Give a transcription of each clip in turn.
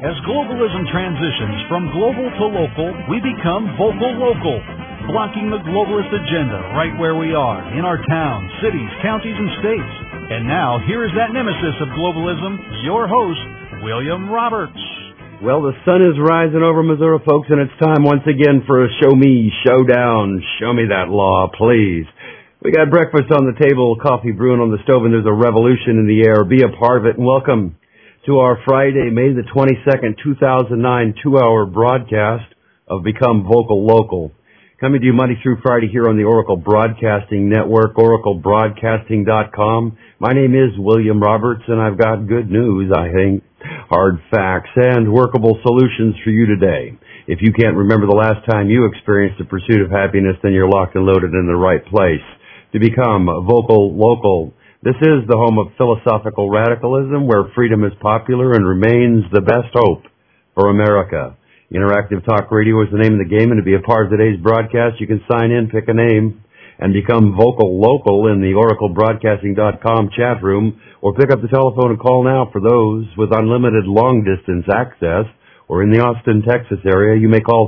As globalism transitions from global to local, we become vocal local, blocking the globalist agenda right where we are, in our towns, cities, counties, and states. And now, here is that nemesis of globalism, your host, William Roberts. Well, the sun is rising over Missouri, folks, and it's time once again for a show me, showdown. Show me that law, please. We got breakfast on the table, coffee brewing on the stove, and there's a revolution in the air. Be a part of it, and welcome to our Friday, May the 22nd, 2009, 2-hour broadcast of Become Vocal Local. Coming to you Monday through Friday here on the Oracle Broadcasting Network, oraclebroadcasting.com. My name is William Roberts, and I've got good news, I think, hard facts, and workable solutions for you today. If you can't remember the last time you experienced the pursuit of happiness, then you're locked and loaded in the right place. To become vocal local, this is the home of philosophical radicalism, where freedom is popular and remains the best hope for America. Interactive Talk Radio is the name of the game, and to be a part of today's broadcast, you can sign in, pick a name, and become vocal local in the oraclebroadcasting.com chat room, or pick up the telephone and call now for those with unlimited long-distance access, or in the Austin, Texas area, you may call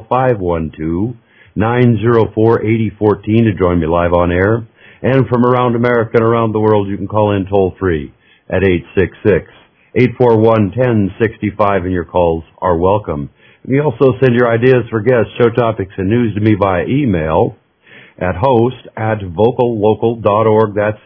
512-904-8014 to join me live on air. And from around America and around the world, you can call in toll-free at 866-841-1065, and your calls are welcome. You can also send your ideas for guests, show topics, and news to me via email at host@vocallocal.org. That's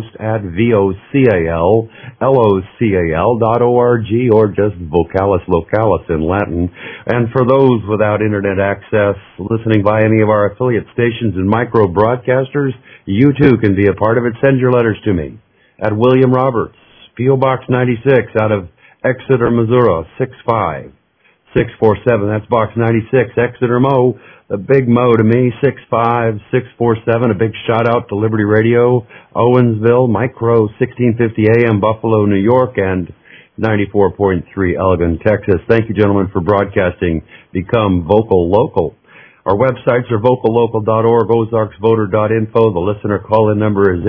host@vocallocal.org, or just vocalis localis in Latin. And for those without internet access, listening via any of our affiliate stations and micro broadcasters, you too can be a part of it. Send your letters to me at William Roberts, P.O. Box 96, out of Exeter, Missouri, 65647. That's Box 96, Exeter, Mo. The big Mo to me, 65647. A big shout out to Liberty Radio, Owensville, Micro 1650 AM, Buffalo, New York, and 94.3 Elgin, Texas. Thank you, gentlemen, for broadcasting Become Vocal Local. Our websites are vocallocal.org, ozarksvoter.info. The listener call-in number is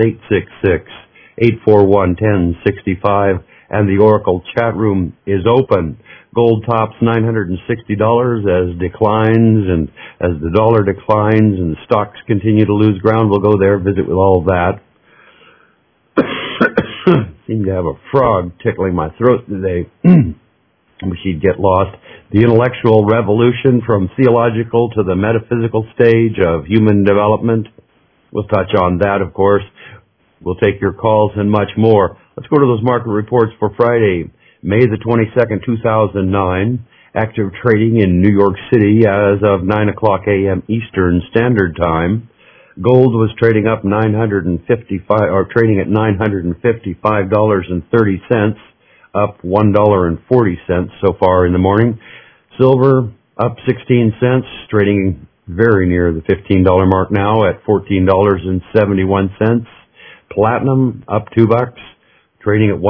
866-841-1065, and the Oracle chat room is open. Gold tops $960 as declines, and as the dollar declines and stocks continue to lose ground, we'll go there, visit with all of that. Seem to have a frog tickling my throat today. Wish he'd get lost. The intellectual revolution from theological to the metaphysical stage of human development. We'll touch on that, of course. We'll take your calls and much more. Let's go to those market reports for Friday, May the 22nd, 2009. Active trading in New York City as of 9 o'clock a.m. Eastern Standard Time. Gold was trading up trading at $955.30. Up $1.40 so far in the morning. Silver up 16 cents, trading very near the $15 mark now at $14.71. Platinum up $2, trading at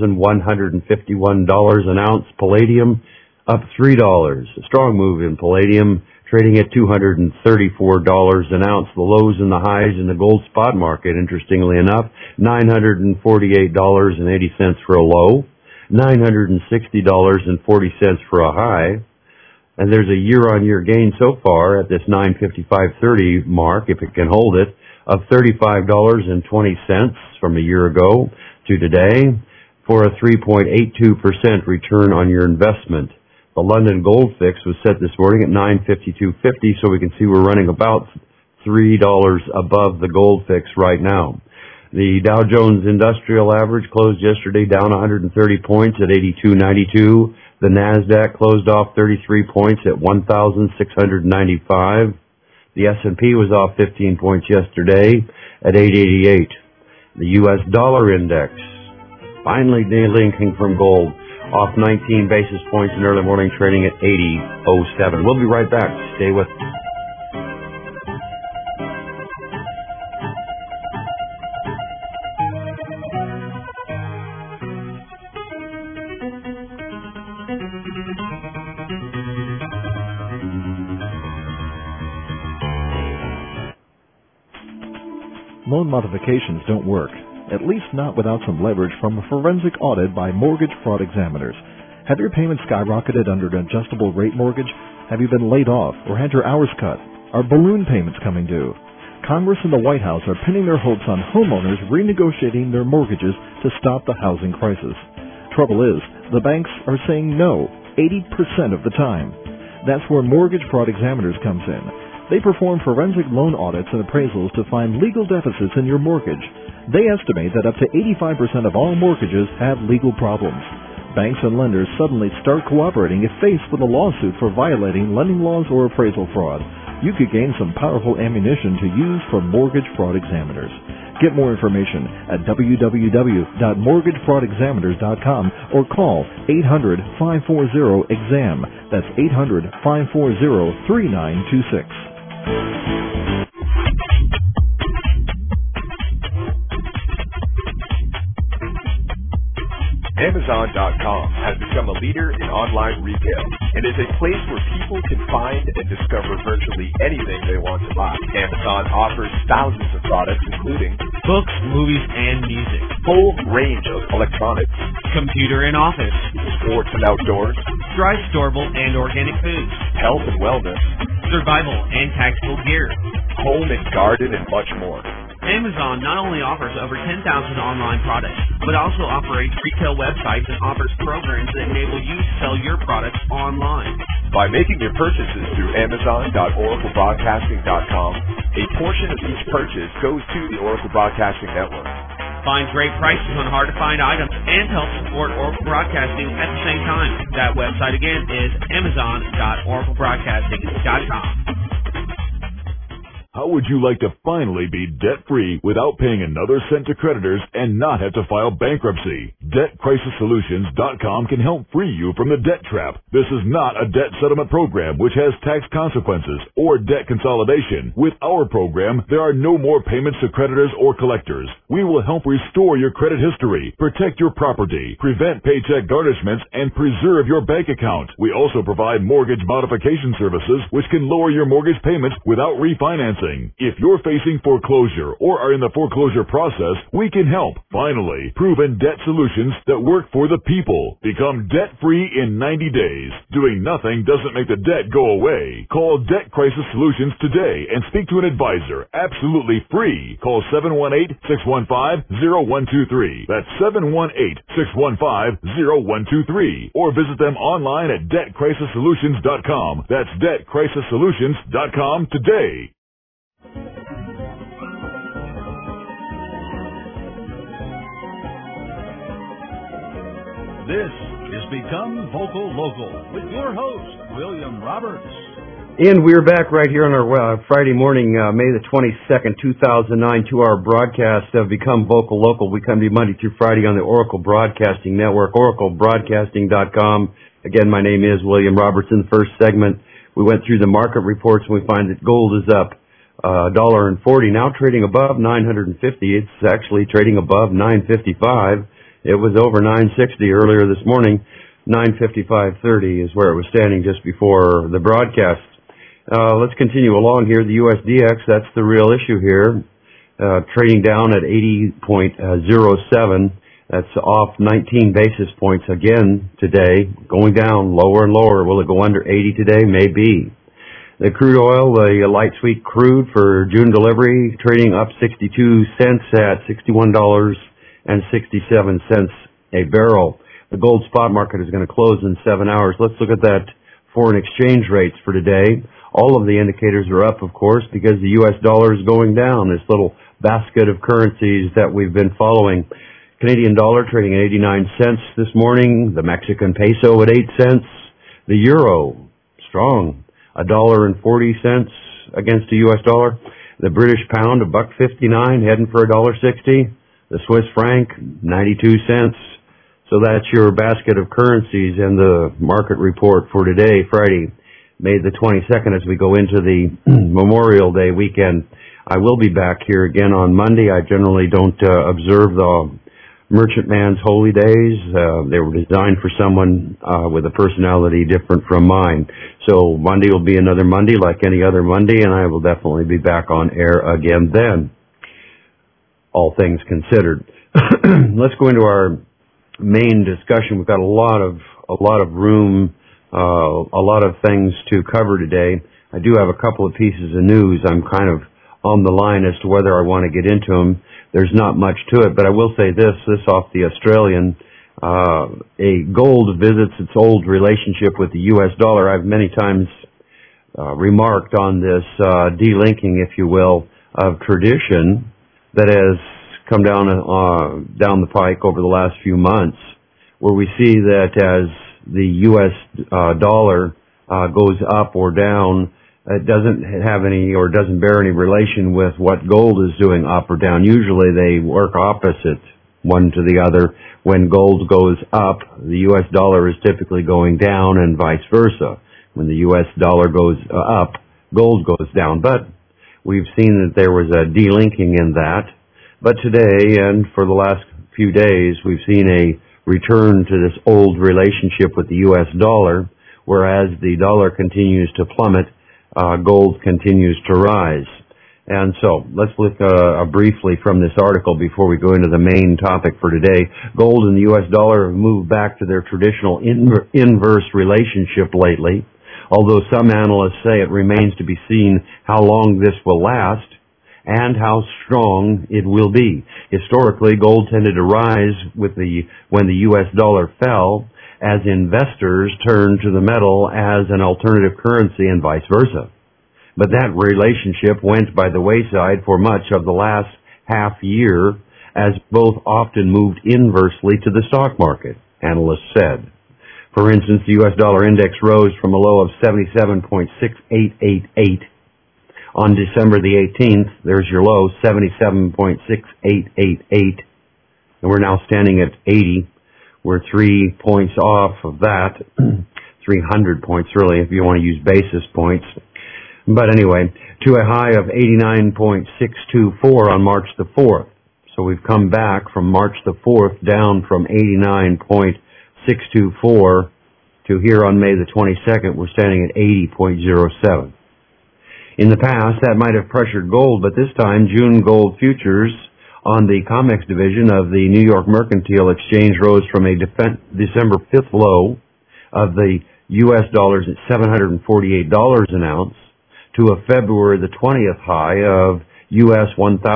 $1,151 an ounce. Palladium up $3. A strong move in palladium, trading at $234 an ounce. The lows and the highs in the gold spot market, interestingly enough, $948.80 for a low, $960.40 for a high, and there's a year-on-year gain so far at this 955.30 mark, if it can hold it, of $35.20 from a year ago to today, for a 3.82% return on your investment. The London Gold Fix was set this morning at 952.50, so we can see we're running about $3 above the Gold Fix right now. The Dow Jones Industrial Average closed yesterday down 130 points at 82.92. The NASDAQ closed off 33 points at 1,695. The S&P was off 15 points yesterday at 888. The U.S. dollar index finally delinking from gold, off 19 basis points in early morning, trading at 80.07. We'll be right back. Stay with us. Loan modifications don't work, at least not without some leverage from a forensic audit by mortgage fraud examiners. Have your payments skyrocketed under an adjustable rate mortgage? Have you been laid off or had your hours cut? Are balloon payments coming due? Congress and the White House are pinning their hopes on homeowners renegotiating their mortgages to stop the housing crisis. Trouble is, the banks are saying no 80% of the time. That's where Mortgage Fraud Examiners comes in. They perform forensic loan audits and appraisals to find legal deficits in your mortgage. They estimate that up to 85% of all mortgages have legal problems. Banks and lenders suddenly start cooperating if faced with a lawsuit for violating lending laws or appraisal fraud. You could gain some powerful ammunition to use for Mortgage Fraud Examiners. Get more information at www.mortgagefraudexaminers.com or call 800-540-EXAM. That's 800-540-3926. Amazon.com has become a leader in online retail and is a place where people can find and discover virtually anything they want to buy. Amazon offers thousands of products including books, movies, and music, full range of electronics, computer and office, sports and outdoors, dry, storable, and organic foods, health and wellness, survival and tactical gear, home and garden, and much more. Amazon not only offers over 10,000 online products, but also operates retail websites and offers programs that enable you to sell your products online. By making your purchases through Amazon.OracleBroadcasting.com, a portion of each purchase goes to the Oracle Broadcasting Network. Find great prices on hard-to-find items and help support Oracle Broadcasting at the same time. That website again is Amazon.OracleBroadcasting.com. How would you like to finally be debt-free without paying another cent to creditors and not have to file bankruptcy? DebtCrisisSolutions.com can help free you from the debt trap. This is not a debt settlement program which has tax consequences or debt consolidation. With our program, there are no more payments to creditors or collectors. We will help restore your credit history, protect your property, prevent paycheck garnishments, and preserve your bank account. We also provide mortgage modification services which can lower your mortgage payments without refinancing. If you're facing foreclosure or are in the foreclosure process, we can help. Finally, proven debt solutions that work for the people. Become debt-free in 90 days. Doing nothing doesn't make the debt go away. Call Debt Crisis Solutions today and speak to an advisor. Absolutely free. Call 718-615-0123. That's 718-615-0123. Or visit them online at DebtCrisisSolutions.com. That's DebtCrisisSolutions.com today. This is Become Vocal Local with your host, William Roberts. And we're back right here on our Friday morning, May the 22nd, 2009, 2-hour broadcast of Become Vocal Local. We come to you Monday through Friday on the Oracle Broadcasting Network, oraclebroadcasting.com. Again, my name is William Roberts. In the first segment, we went through the market reports and we find that gold is up $1.40, now trading above $950. It's actually trading above $955. It was over $960 earlier this morning. $955.30 is where it was standing just before the broadcast. Let's continue along here. The USDX, that's the real issue here, trading down at 80.07. That's off 19 basis points again today, going down lower and lower. Will it go under 80 today? Maybe. The crude oil, the light sweet crude for June delivery, trading up 62 cents at $61.67 a barrel. The gold spot market is going to close in 7 hours. Let's look at that foreign exchange rates for today. All of the indicators are up, of course, because the U.S. dollar is going down, this little basket of currencies that we've been following. Canadian dollar trading at 89 cents this morning. The Mexican peso at 8 cents. The euro, strong, $1.40 against the U.S. dollar. The British pound, $1.59, heading for $1.60. The Swiss franc, 92 cents. So that's your basket of currencies and the market report for today, Friday, May the 22nd, as we go into the Memorial Day weekend. I will be back here again on Monday. I generally don't observe the Merchantman's holy days. They were designed for someone with a personality different from mine. So Monday will be another Monday like any other Monday, and I will definitely be back on air again then, all things considered. Let's go into our main discussion. We've got a lot of a lot of room, a lot of things to cover today. I do have a couple of pieces of news. I'm kind of on the line as to whether I want to get into them. There's not much to it, but I will say this off the Australian. A gold visits its old relationship with the U.S. dollar. I've many times remarked on this delinking, if you will, of tradition that has come down the pike over the last few months, where we see that as the U.S. dollar goes up or down, it doesn't have any or doesn't bear any relation with what gold is doing up or down. Usually they work opposite one to the other. When gold goes up, the U.S. dollar is typically going down and vice versa. When the U.S. dollar goes up, gold goes down. But we've seen that there was a delinking in that. But today and for the last few days, we've seen a return to this old relationship with the U.S. dollar, whereas the dollar continues to plummet, gold continues to rise. And so let's look briefly from this article before we go into the main topic for today. Gold and the U.S. dollar have moved back to their traditional inverse relationship lately, although some analysts say it remains to be seen how long this will last and how strong it will be. Historically, gold tended to rise when the U.S. dollar fell, as investors turned to the metal as an alternative currency and vice versa. But that relationship went by the wayside for much of the last half year, as both often moved inversely to the stock market, analysts said. For instance, the U.S. dollar index rose from a low of 77.6888 on December the 18th. There's your low, 77.6888. And we're now standing at 80. We're 3 points off of that. 300 points, really, if you want to use basis points. But anyway, to a high of 89.624 on March the 4th. So we've come back from March the 4th down from 89.624 to here on May the 22nd, we're standing at 80.07. In the past, that might have pressured gold, but this time, June gold futures on the COMEX division of the New York Mercantile Exchange rose from a December 5th low of the U.S. dollars at $748 an ounce to a February the 20th high of U.S.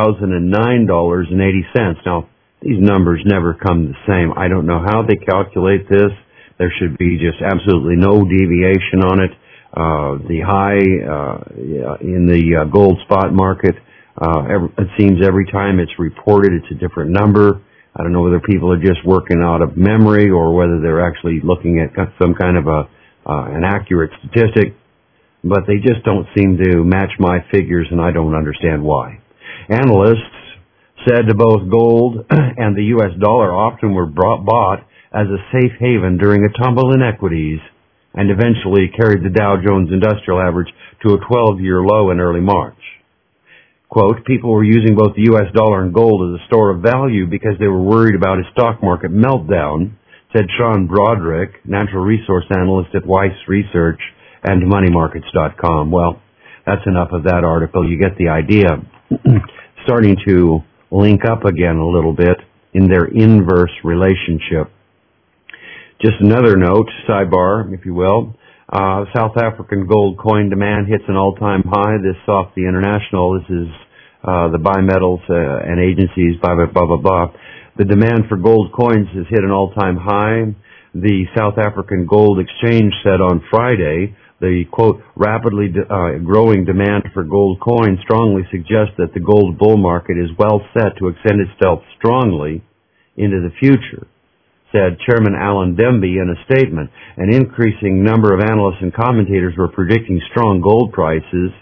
$1,009.80. Now, these numbers never come the same. I don't know how they calculate this. There should be just absolutely no deviation on it. The high in the gold spot market, it seems every time it's reported, it's a different number. I don't know whether people are just working out of memory or whether they're actually looking at some kind of an accurate statistic. But they just don't seem to match my figures, and I don't understand why. Analysts said both gold and the U.S. dollar often were bought as a safe haven during a tumble in equities, and eventually carried the Dow Jones Industrial Average to a 12-year low in early March. Quote, people were using both the U.S. dollar and gold as a store of value because they were worried about a stock market meltdown, said Sean Broderick, natural resource analyst at Weiss Research and moneymarkets.com. Well, that's enough of that article. You get the idea. Starting to link up again a little bit in their inverse relationship. Just another note, sidebar, if you will. South African gold coin demand hits an all-time high. This off the international. This is the bimetals and agencies, blah, blah, blah, blah, blah. The demand for gold coins has hit an all-time high. The South African Gold Exchange said on Friday, the, quote, rapidly growing demand for gold coins strongly suggests that the gold bull market is well set to extend itself strongly into the future, said Chairman Alan Demby in a statement. An increasing number of analysts and commentators were predicting strong gold prices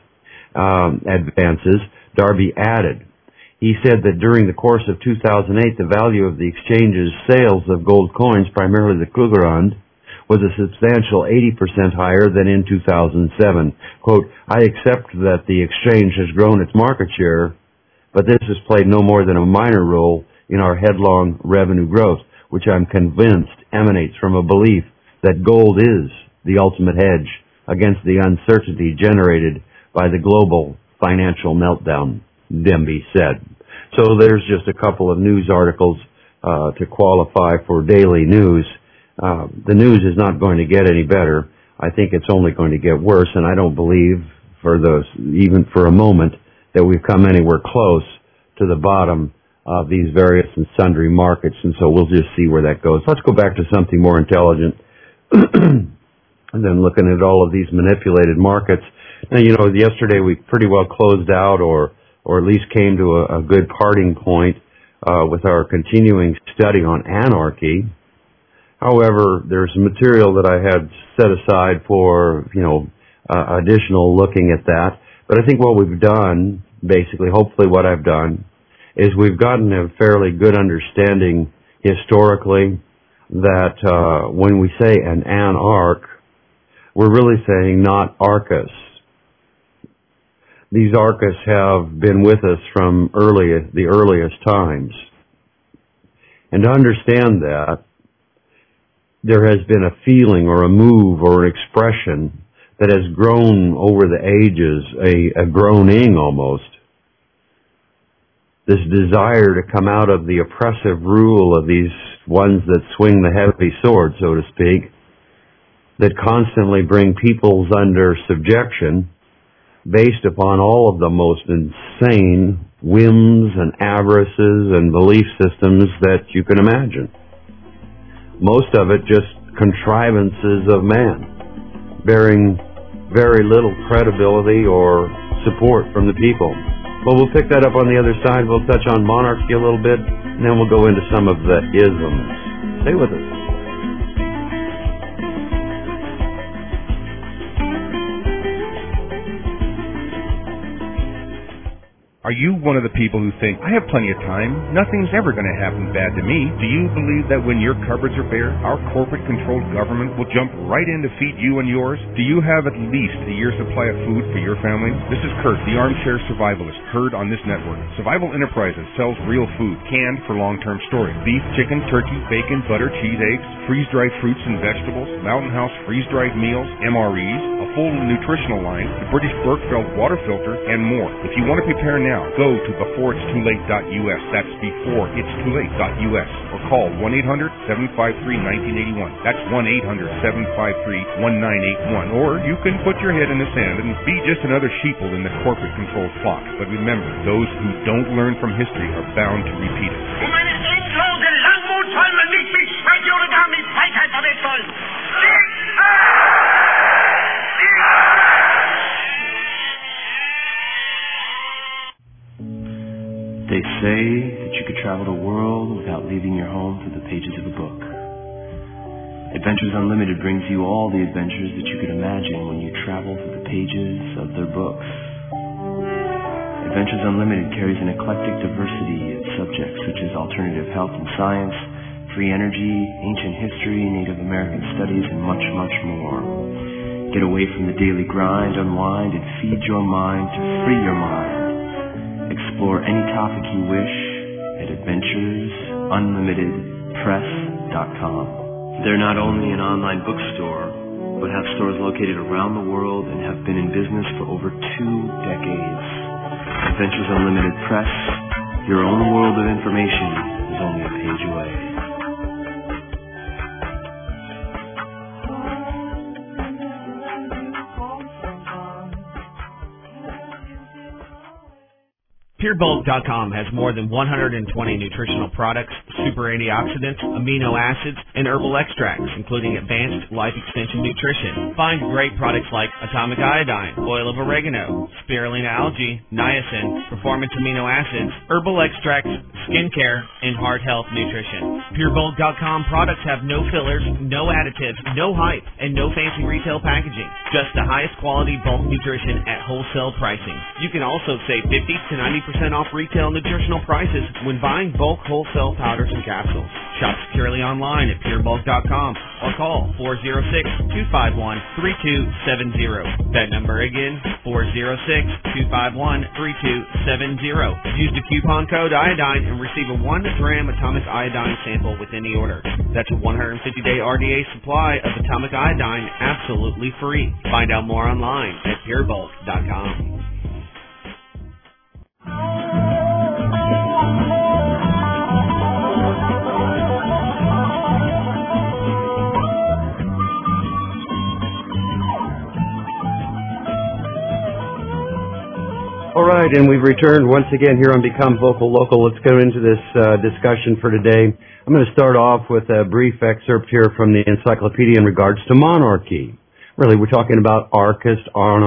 advances, Darby added. He said that during the course of 2008, the value of the exchange's sales of gold coins, primarily the Krugerrand, was a substantial 80% higher than in 2007. Quote, I accept that the exchange has grown its market share, but this has played no more than a minor role in our headlong revenue growth, which I'm convinced emanates from a belief that gold is the ultimate hedge against the uncertainty generated by the global financial meltdown, Demby said. So there's just a couple of news articles to qualify for daily news. The news is not going to get any better. I think it's only going to get worse, and I don't believe even for a moment that we've come anywhere close to the bottom of these various and sundry markets, and so we'll just see where that goes. Let's go back to something more intelligent and then looking at all of these manipulated markets. Now, yesterday we pretty well closed out or at least came to a good parting point with our continuing study on anarchy. However, there's material that I had set aside for, additional looking at that. But I think what we've done, basically, hopefully what I've done, is we've gotten a fairly good understanding historically that when we say an anarch, we're really saying not archists. These archists have been with us from the earliest times. And to understand that, there has been a feeling or a move or an expression that has grown over the ages, a groaning almost. This desire to come out of the oppressive rule of these ones that swing the heavy sword, so to speak, that constantly bring peoples under subjection based upon all of the most insane whims and avarices and belief systems that you can imagine. Most of it just contrivances of man, bearing very little credibility or support from the people. But we'll pick that up on the other side. We'll touch on monarchy a little bit, and then we'll go into some of the isms. Stay with us. Are you one of the people who think, I have plenty of time, nothing's ever going to happen bad to me? Do you believe that when your cupboards are bare, our corporate-controlled government will jump right in to feed you and yours? Do you have at least a year's supply of food for your family? This is Kurt, the armchair survivalist, heard on this network. Survival Enterprises sells real food, canned for long-term storage. Beef, chicken, turkey, bacon, butter, cheese, eggs, freeze-dried fruits and vegetables, Mountain House freeze-dried meals, MREs, a full nutritional line, the British Berkefeld water filter, and more. If you want to prepare now, go to beforeitstoolate.us. That's beforeitstoolate.us. Or call 1-800-753-1981. That's 1-800-753-1981. Or you can put your head in the sand and be just another sheeple in the corporate-controlled flock. But remember, those who don't learn from history are bound to repeat it. They say that you could travel the world without leaving your home through the pages of a book. Adventures Unlimited brings you all the adventures that you could imagine when you travel through the pages of their books. Adventures Unlimited carries an eclectic diversity of subjects such as alternative health and science, free energy, ancient history, Native American studies, and much, much more. Get away from the daily grind, unwind, and feed your mind to free your mind. Explore any topic you wish at adventuresunlimitedpress.com. They're not only an online bookstore, but have stores located around the world and have been in business for over 2 decades. Adventures Unlimited Press, your own world of information is only a page away. PureBulk.com has more than 120 nutritional products, super antioxidants, amino acids, and herbal extracts, including advanced life extension nutrition. Find great products like atomic iodine, oil of oregano, spirulina algae, niacin, performance amino acids, herbal extracts, skincare, and heart health nutrition. PureBulk.com products have no fillers, no additives, no hype, and no fancy retail packaging. Just the highest quality bulk nutrition at wholesale pricing. You can also save 50 to 90% off retail nutritional prices when buying bulk wholesale powders and capsules. Shop securely online at purebulk.com or call 406-251-3270. That number again, 406-251-3270. Use the coupon code iodine and receive a 1-gram atomic iodine sample with any order. That's a 150-day RDA supply of atomic iodine absolutely free. Find out more online at purebulk.com. All right, and we've returned once again here on Become Vocal Local. Let's go into this discussion for today. I'm going to start off with a brief excerpt here from the encyclopedia in regards to monarchy. Really, we're talking about anarchists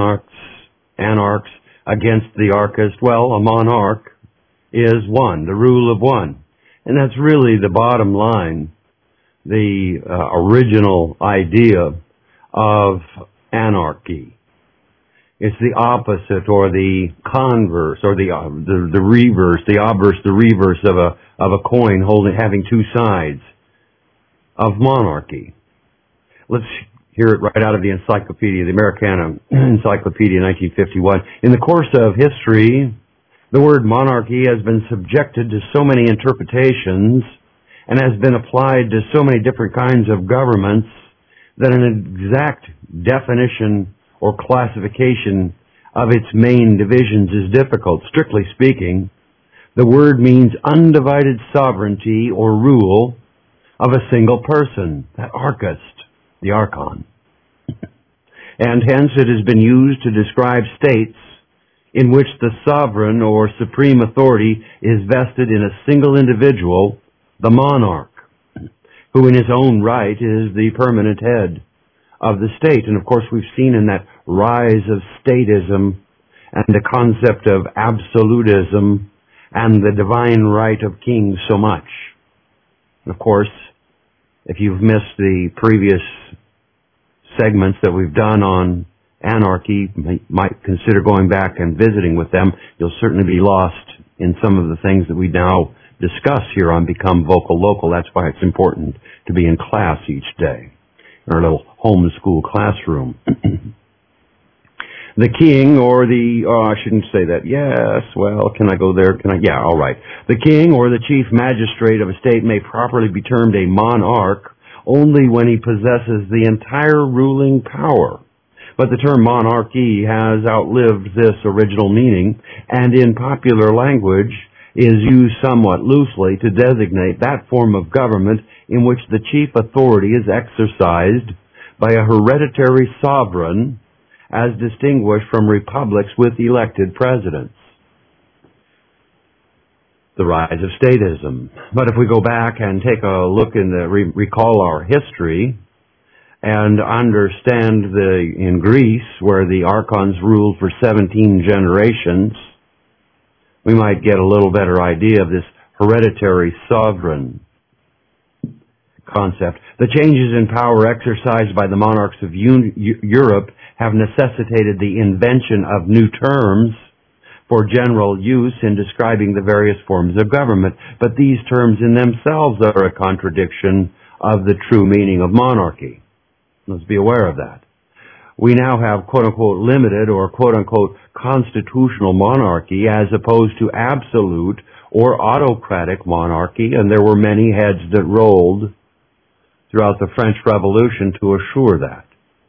against the archist. Well, a monarch is one, the rule of one. And that's really the bottom line, the original idea of anarchy. It's the opposite, or the converse, or the reverse, the obverse, the reverse of a coin having two sides of monarchy. Let's hear it right out of the encyclopedia, the Americana Encyclopedia, 1951. In the course of history, the word monarchy has been subjected to so many interpretations and has been applied to so many different kinds of governments that an exact definition or classification of its main divisions is difficult. Strictly speaking, the word means undivided sovereignty or rule of a single person, that archist, the archon. And hence it has been used to describe states in which the sovereign or supreme authority is vested in a single individual, the monarch, who in his own right is the permanent head of the state. And of course we've seen in that rise of statism and the concept of absolutism and the divine right of kings so much. And of course, if you've missed the previous segments that we've done on anarchy, you might consider going back and visiting with them. You'll certainly be lost in some of the things that we now discuss here on Become Vocal Local. That's why it's important to be in class each day, in our little homeschool classroom. The king or I shouldn't say that. Yes, well, can I go there? Yeah, all right. The king or the chief magistrate of a state may properly be termed a monarch only when he possesses the entire ruling power. But the term monarchy has outlived this original meaning, and in popular language is used somewhat loosely to designate that form of government in which the chief authority is exercised by a hereditary sovereign, as distinguished from republics with elected presidents. The rise of statism. But if we go back and take a look recall our history and understand in Greece, where the archons ruled for 17 generations, we might get a little better idea of this hereditary sovereign concept. The changes in power exercised by the monarchs of Europe have necessitated the invention of new terms for general use in describing the various forms of government, but these terms in themselves are a contradiction of the true meaning of monarchy. Let's be aware of that. We now have quote-unquote limited or quote-unquote constitutional monarchy as opposed to absolute or autocratic monarchy, and there were many heads that rolled throughout the French Revolution to assure that.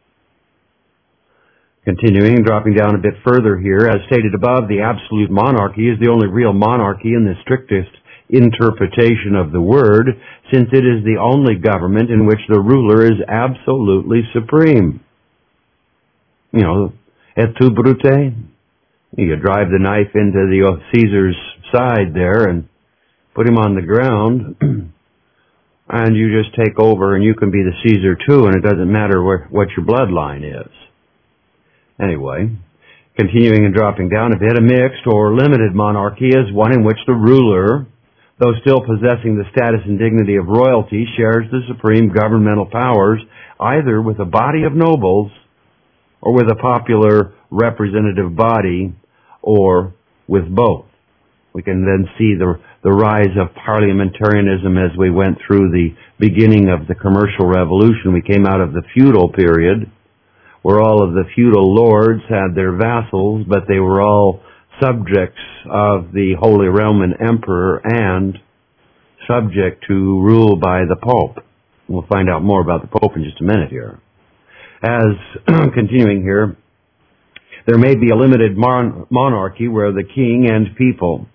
Continuing, dropping down a bit further here, as stated above, the absolute monarchy is the only real monarchy in the strictest interpretation of the word, since it is the only government in which the ruler is absolutely supreme. You know, et tu, Brute? You drive the knife into the Caesar's side there and put him on the ground, and you just take over and you can be the Caesar too, and it doesn't matter what your bloodline is. Anyway, continuing and dropping down a bit, a mixed or limited monarchy is one in which the ruler, though still possessing the status and dignity of royalty, shares the supreme governmental powers either with a body of nobles or with a popular representative body, or with both. We can then see the rise of parliamentarianism as we went through the beginning of the commercial revolution. We came out of the feudal period, where all of the feudal lords had their vassals, but they were all subjects of the Holy Roman Emperor and subject to rule by the Pope. We'll find out more about the Pope in just a minute here. As continuing here, there may be a limited monarchy where king and people,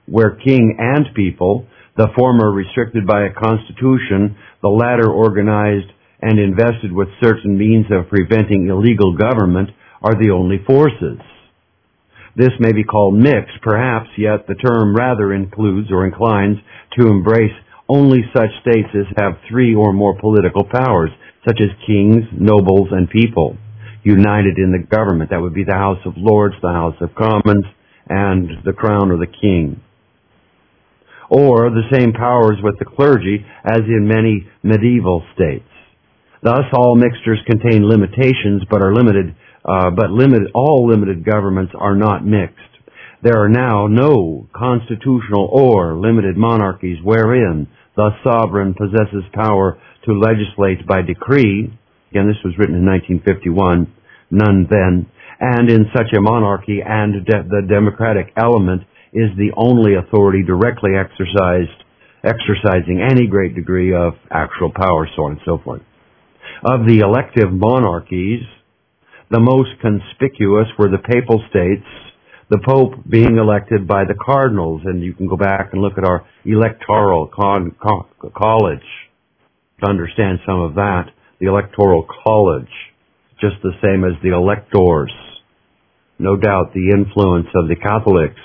the former restricted by a constitution, the latter organized and invested with certain means of preventing illegal government, are the only forces. This may be called mixed, perhaps, yet the term rather includes or inclines to embrace only such states as have three or more political powers, such as kings, nobles, and people, united in the government. That would be the House of Lords, the House of Commons, and the crown or the king. Or the same powers with the clergy as in many medieval states. Thus, all mixtures contain limitations, but are limited. All limited governments are not mixed. There are now no constitutional or limited monarchies wherein the sovereign possesses power to legislate by decree. Again, this was written in 1951, none then. And in such a monarchy, and the democratic element is the only authority directly exercising any great degree of actual power, so on and so forth. Of the elective monarchies, the most conspicuous were the papal states, the Pope being elected by the cardinals, and you can go back and look at our electoral college to understand some of that. The electoral college, just the same as the electors. No doubt the influence of the Catholics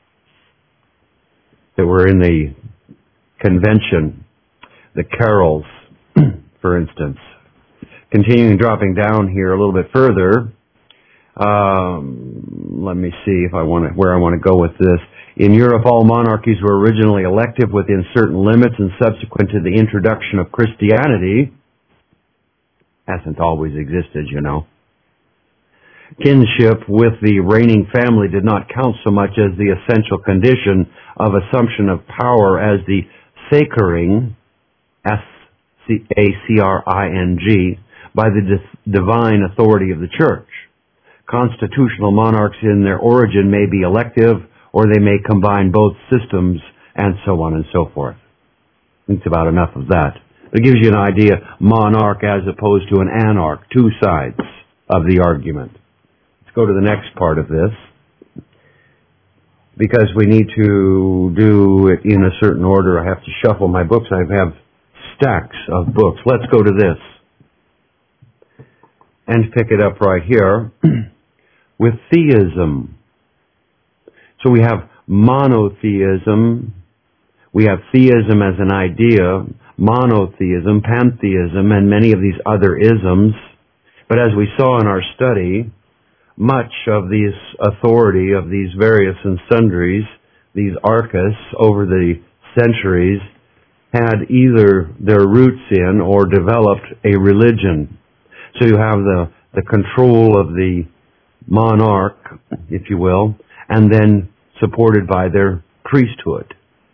that were in the convention, the carols, for instance. Continuing dropping down here a little bit further, let me see where I want to go with this. In Europe, all monarchies were originally elective within certain limits, and subsequent to the introduction of Christianity, hasn't always existed, you know. Kinship with the reigning family did not count so much as the essential condition of assumption of power as the sacring, S-A-C-R-I-N-G, by the divine authority of the church. Constitutional monarchs in their origin may be elective, or they may combine both systems, and so on and so forth. It's about enough of that. It gives you an idea, monarch as opposed to an anarch, two sides of the argument. Let's go to the next part of this, because we need to do it in a certain order. I have to shuffle my books. I have stacks of books. Let's go to this and pick it up right here with theism. So we have monotheism, we have theism as an idea, monotheism, pantheism, and many of these other isms. But as we saw in our study, much of this authority of these various and sundries, these archas, over the centuries, had either their roots in or developed a religion. So you have the control of the monarch, if you will, and then supported by their priesthood.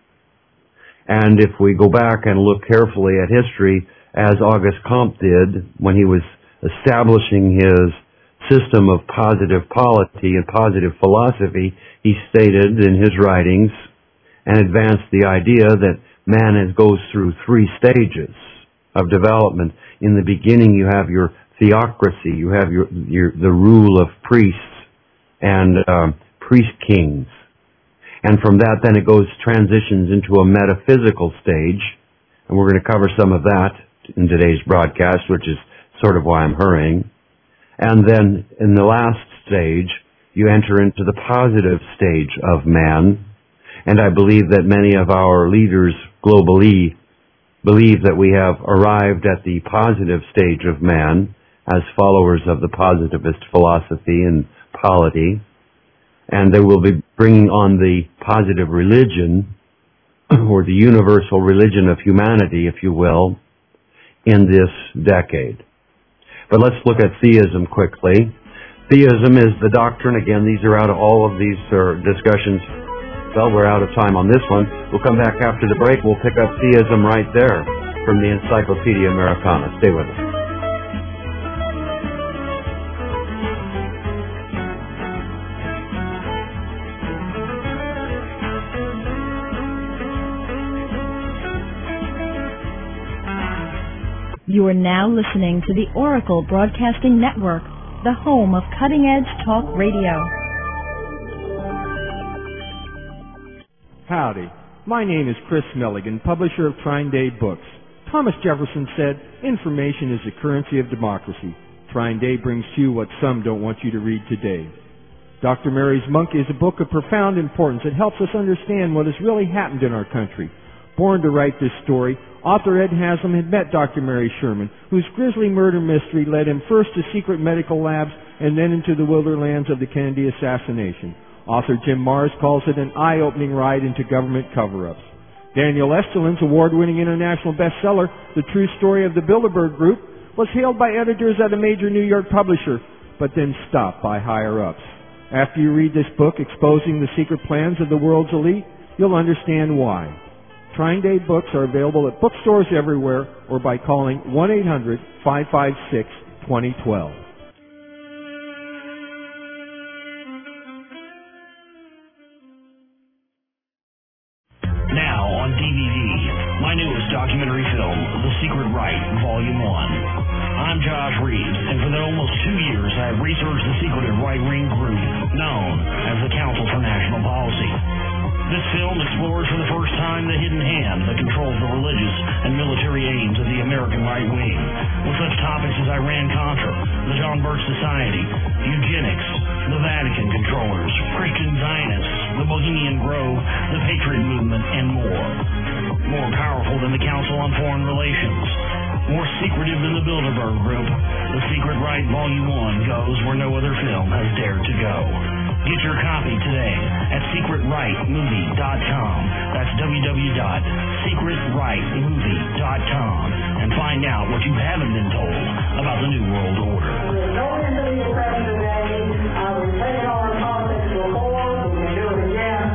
And if we go back and look carefully at history, as Auguste Comte did when he was establishing his system of positive polity and positive philosophy, he stated in his writings and advanced the idea that man goes through three stages of development. In the beginning, you have your theocracy, you have the rule of priests and priest kings. And from that, then it transitions into a metaphysical stage, and we're going to cover some of that in today's broadcast, which is sort of why I'm hurrying. And then in the last stage, you enter into the positive stage of man, and I believe that many of our leaders globally believe that we have arrived at the positive stage of man as followers of the positivist philosophy and polity, and they will be bringing on the positive religion, or the universal religion of humanity, if you will, in this decade. But let's look at theism quickly. Theism is the doctrine. Again, these are out of all of these discussions. Well, we're out of time on this one. We'll come back after the break. We'll pick up theism right there from the Encyclopedia Americana. Stay with us. You are now listening to the Oracle Broadcasting Network, the home of cutting-edge talk radio. Howdy. My name is Chris Milligan, publisher of Trine Day Books. Thomas Jefferson said, information is the currency of democracy. Trine Day brings to you what some don't want you to read today. Dr. Mary's Monkey is a book of profound importance. It helps us understand what has really happened in our country. Born to write this story, author Ed Haslam had met Dr. Mary Sherman, whose grisly murder mystery led him first to secret medical labs and then into the wilderlands of the Kennedy assassination. Author Jim Marrs calls it an eye-opening ride into government cover-ups. Daniel Esterlin's award-winning international bestseller, The True Story of the Bilderberg Group, was hailed by editors at a major New York publisher, but then stopped by higher-ups. After you read this book exposing the secret plans of the world's elite, you'll understand why. Trying Day books are available at bookstores everywhere or by calling 1-800-556-2012. Now on DVD, my newest documentary film, The Secret Right, Volume 1. I'm Josh Reeves, and for almost 2 years I have researched the secretive right-wing group known as the Council for National Policy. This film explores for the first time the hidden hand that controls the religious and military aims of the American right wing, with such topics as Iran-Contra, the John Birch Society, eugenics, the Vatican controllers, Christian Zionists, the Bohemian Grove, the Patriot Movement, and more. More powerful than the Council on Foreign Relations. More secretive than the Bilderberg Group, The Secret Right Volume 1 goes where no other film has dared to go. Get your copy today at secretrightmovie.com. That's www.secretrightmovie.com and find out what you haven't been told about the New World Order. Going into the depression today, we're taking our politics to a board. We can do it again.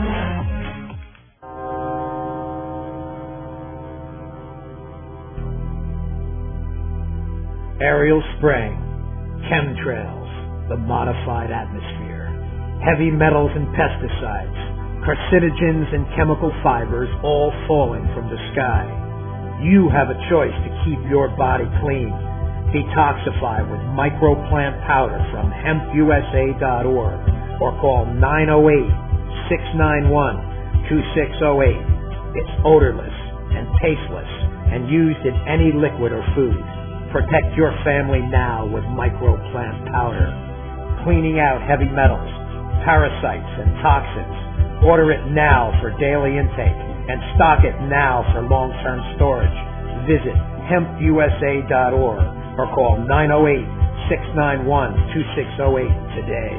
Aerial spraying, chemtrails, the modified atmosphere, heavy metals and pesticides, carcinogens and chemical fibers all falling from the sky. You have a choice to keep your body clean. Detoxify with microplant powder from hempusa.org or call 908-691-2608. It's odorless and tasteless and used in any liquid or food. Protect your family now with microplant powder. Cleaning out heavy metals, parasites, and toxins. Order it now for daily intake and stock it now for long-term storage. Visit hempusa.org or call 908-691-2608 today.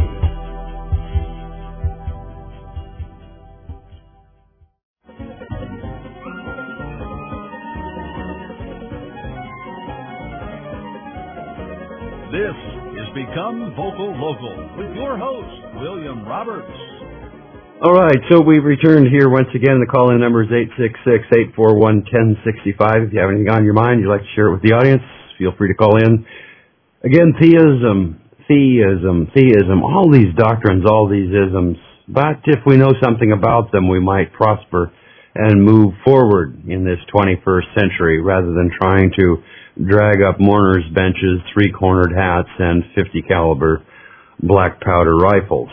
This is Become Vocal Local with your host, William Roberts. All right, so we've returned here once again. The call-in number is 866-841-1065. If you have anything on your mind you'd like to share it with the audience, feel free to call in. Again, theism, all these doctrines, all these isms. But if we know something about them, we might prosper and move forward in this 21st century rather than trying to drag up mourners' benches, three-cornered hats, and 50-caliber black powder rifles.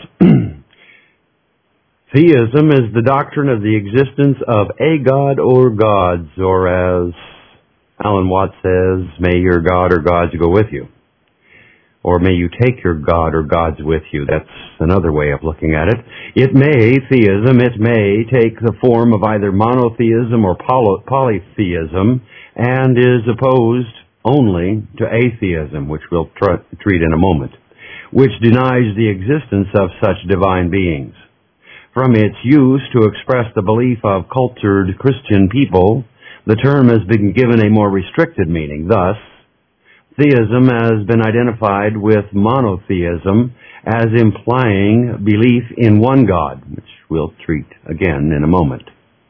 Theism is the doctrine of the existence of a God or gods, or as Alan Watts says, may your God or gods go with you. Or may you take your God or gods with you. That's another way of looking at it. It may take the form of either monotheism or polytheism, and is opposed only to atheism, which we'll treat in a moment, which denies the existence of such divine beings. From its use to express the belief of cultured Christian people, the term has been given a more restricted meaning. Thus, theism has been identified with monotheism as implying belief in one God, which we'll treat again in a moment.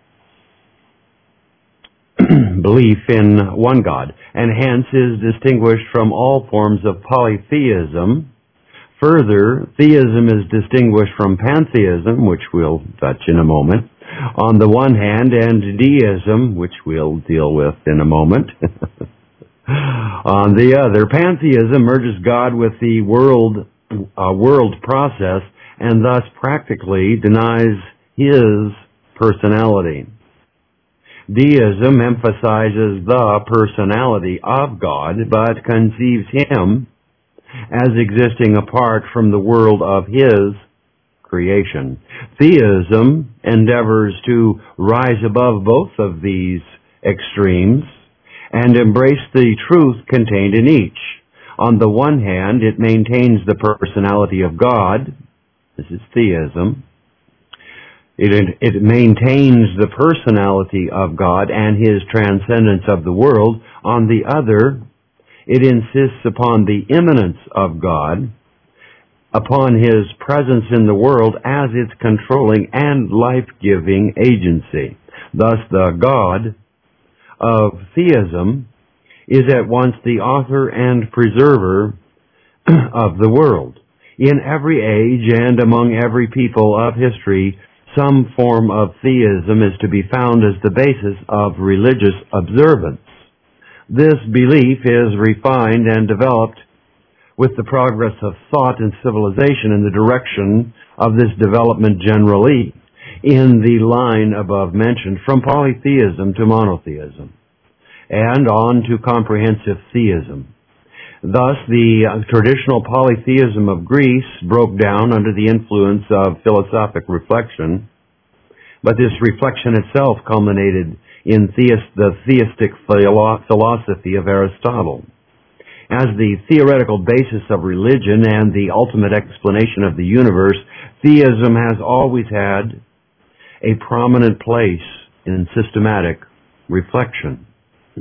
Belief in one God, and hence is distinguished from all forms of polytheism. Further, theism is distinguished from pantheism, which we'll touch in a moment, on the one hand, and deism, which we'll deal with in a moment, on the other. Pantheism merges God with the world process and thus practically denies his personality. Deism emphasizes the personality of God, but conceives him as existing apart from the world of his creation. Theism endeavors to rise above both of these extremes and embrace the truth contained in each. On the one hand, it maintains the personality of God. This is theism. It maintains the personality of God and His transcendence of the world. On the other, it insists upon the immanence of God, upon His presence in the world as its controlling and life-giving agency. Thus, the God of theism is at once the author and preserver of the world. In every age and among every people of history, some form of theism is to be found as the basis of religious observance. This belief is refined and developed with the progress of thought and civilization in the direction of this development generally, in the line above mentioned, from polytheism to monotheism, and on to comprehensive theism. Thus, the traditional polytheism of Greece broke down under the influence of philosophic reflection, but this reflection itself culminated in the theistic philosophy of Aristotle. As the theoretical basis of religion and the ultimate explanation of the universe, theism has always had a prominent place in systematic reflection.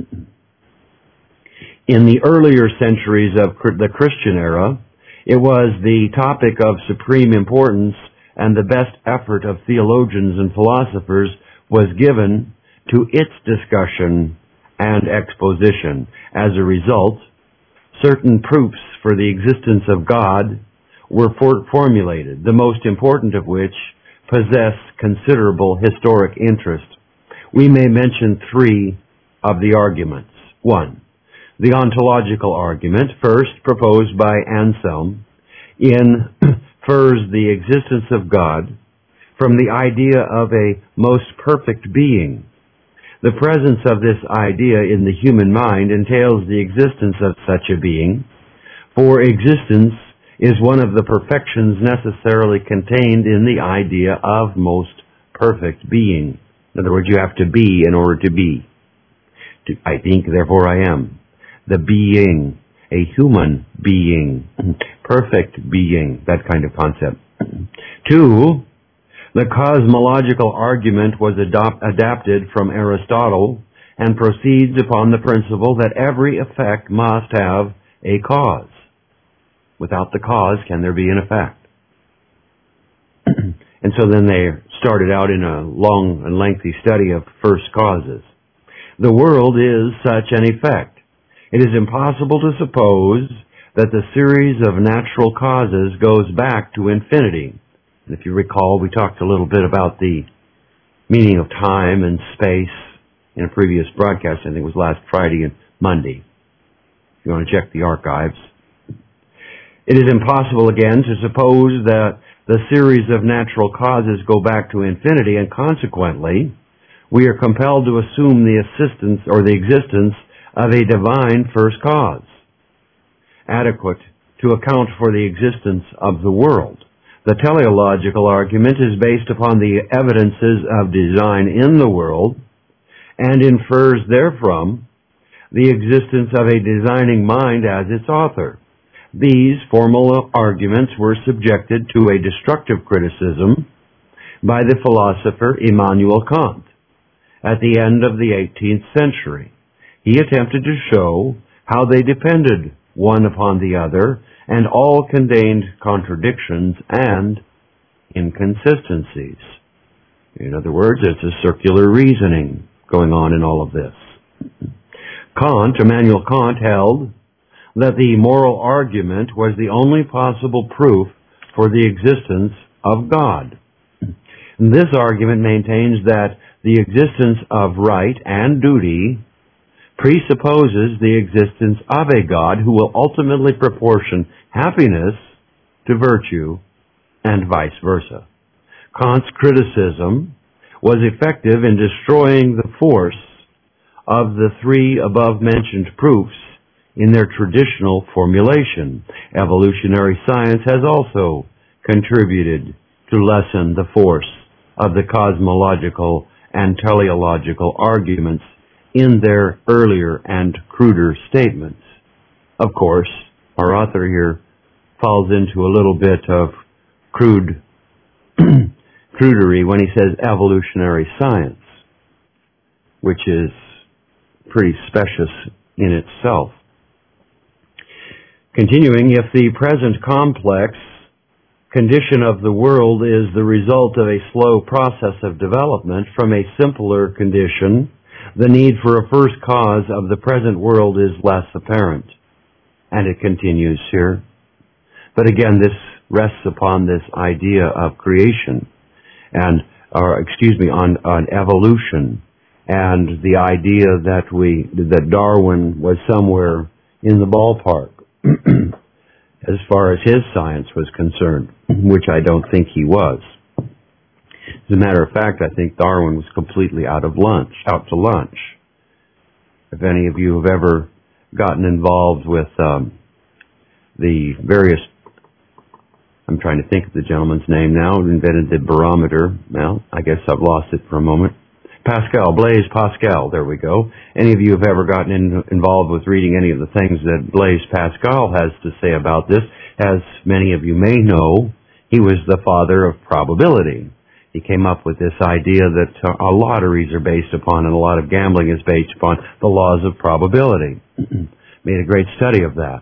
In the earlier centuries of the Christian era, it was the topic of supreme importance, and the best effort of theologians and philosophers was given to its discussion and exposition. As a result, certain proofs for the existence of God were formulated, the most important of which possess considerable historic interest. We may mention three of the arguments. 1. The ontological argument, first proposed by Anselm, infers the existence of God from the idea of a most perfect being. The presence of this idea in the human mind entails the existence of such a being, for existence is one of the perfections necessarily contained in the idea of most perfect being. In other words, you have to be in order to be. I think, therefore I am. The being, a human being, perfect being, that kind of concept. 2, the cosmological argument was adapted from Aristotle and proceeds upon the principle that every effect must have a cause. Without the cause, can there be an effect? And so then they started out in a long and lengthy study of first causes. The world is such an effect. It is impossible to suppose that the series of natural causes goes back to infinity. And if you recall, we talked a little bit about the meaning of time and space in a previous broadcast. I think it was last Friday and Monday. If you want to check the archives. It is impossible, again, to suppose that the series of natural causes go back to infinity, and consequently, we are compelled to assume the existence of a divine first cause, adequate to account for the existence of the world. The teleological argument is based upon the evidences of design in the world and infers therefrom the existence of a designing mind as its author. These formal arguments were subjected to a destructive criticism by the philosopher Immanuel Kant at the end of the 18th century. He attempted to show how they depended one upon the other, and all contained contradictions and inconsistencies. In other words, it's a circular reasoning going on in all of this. Immanuel Kant, held that the moral argument was the only possible proof for the existence of God. And this argument maintains that the existence of right and duty presupposes the existence of a God who will ultimately proportion happiness to virtue and vice versa. Kant's criticism was effective in destroying the force of the three above-mentioned proofs in their traditional formulation. Evolutionary science has also contributed to lessen the force of the cosmological and teleological arguments in their earlier and cruder statements. Of course, our author here falls into a little bit of crudery when he says evolutionary science, which is pretty specious in itself. Continuing, if the present complex condition of the world is the result of a slow process of development from a simpler condition, the need for a first cause of the present world is less apparent. And it continues here. But again, this rests upon this idea of creation on evolution, and the idea that Darwin was somewhere in the ballpark as far as his science was concerned, which I don't think he was. As a matter of fact, I think Darwin was completely out to lunch. If any of you have ever gotten involved with the various, I'm trying to think of the gentleman's name now, who invented the barometer. Well, I guess I've lost it for a moment. Blaise Pascal, there we go. Any of you have ever gotten involved with reading any of the things that Blaise Pascal has to say about this, as many of you may know, he was the father of probability. He came up with this idea that lotteries are based upon, and a lot of gambling is based upon, the laws of probability. Made a great study of that.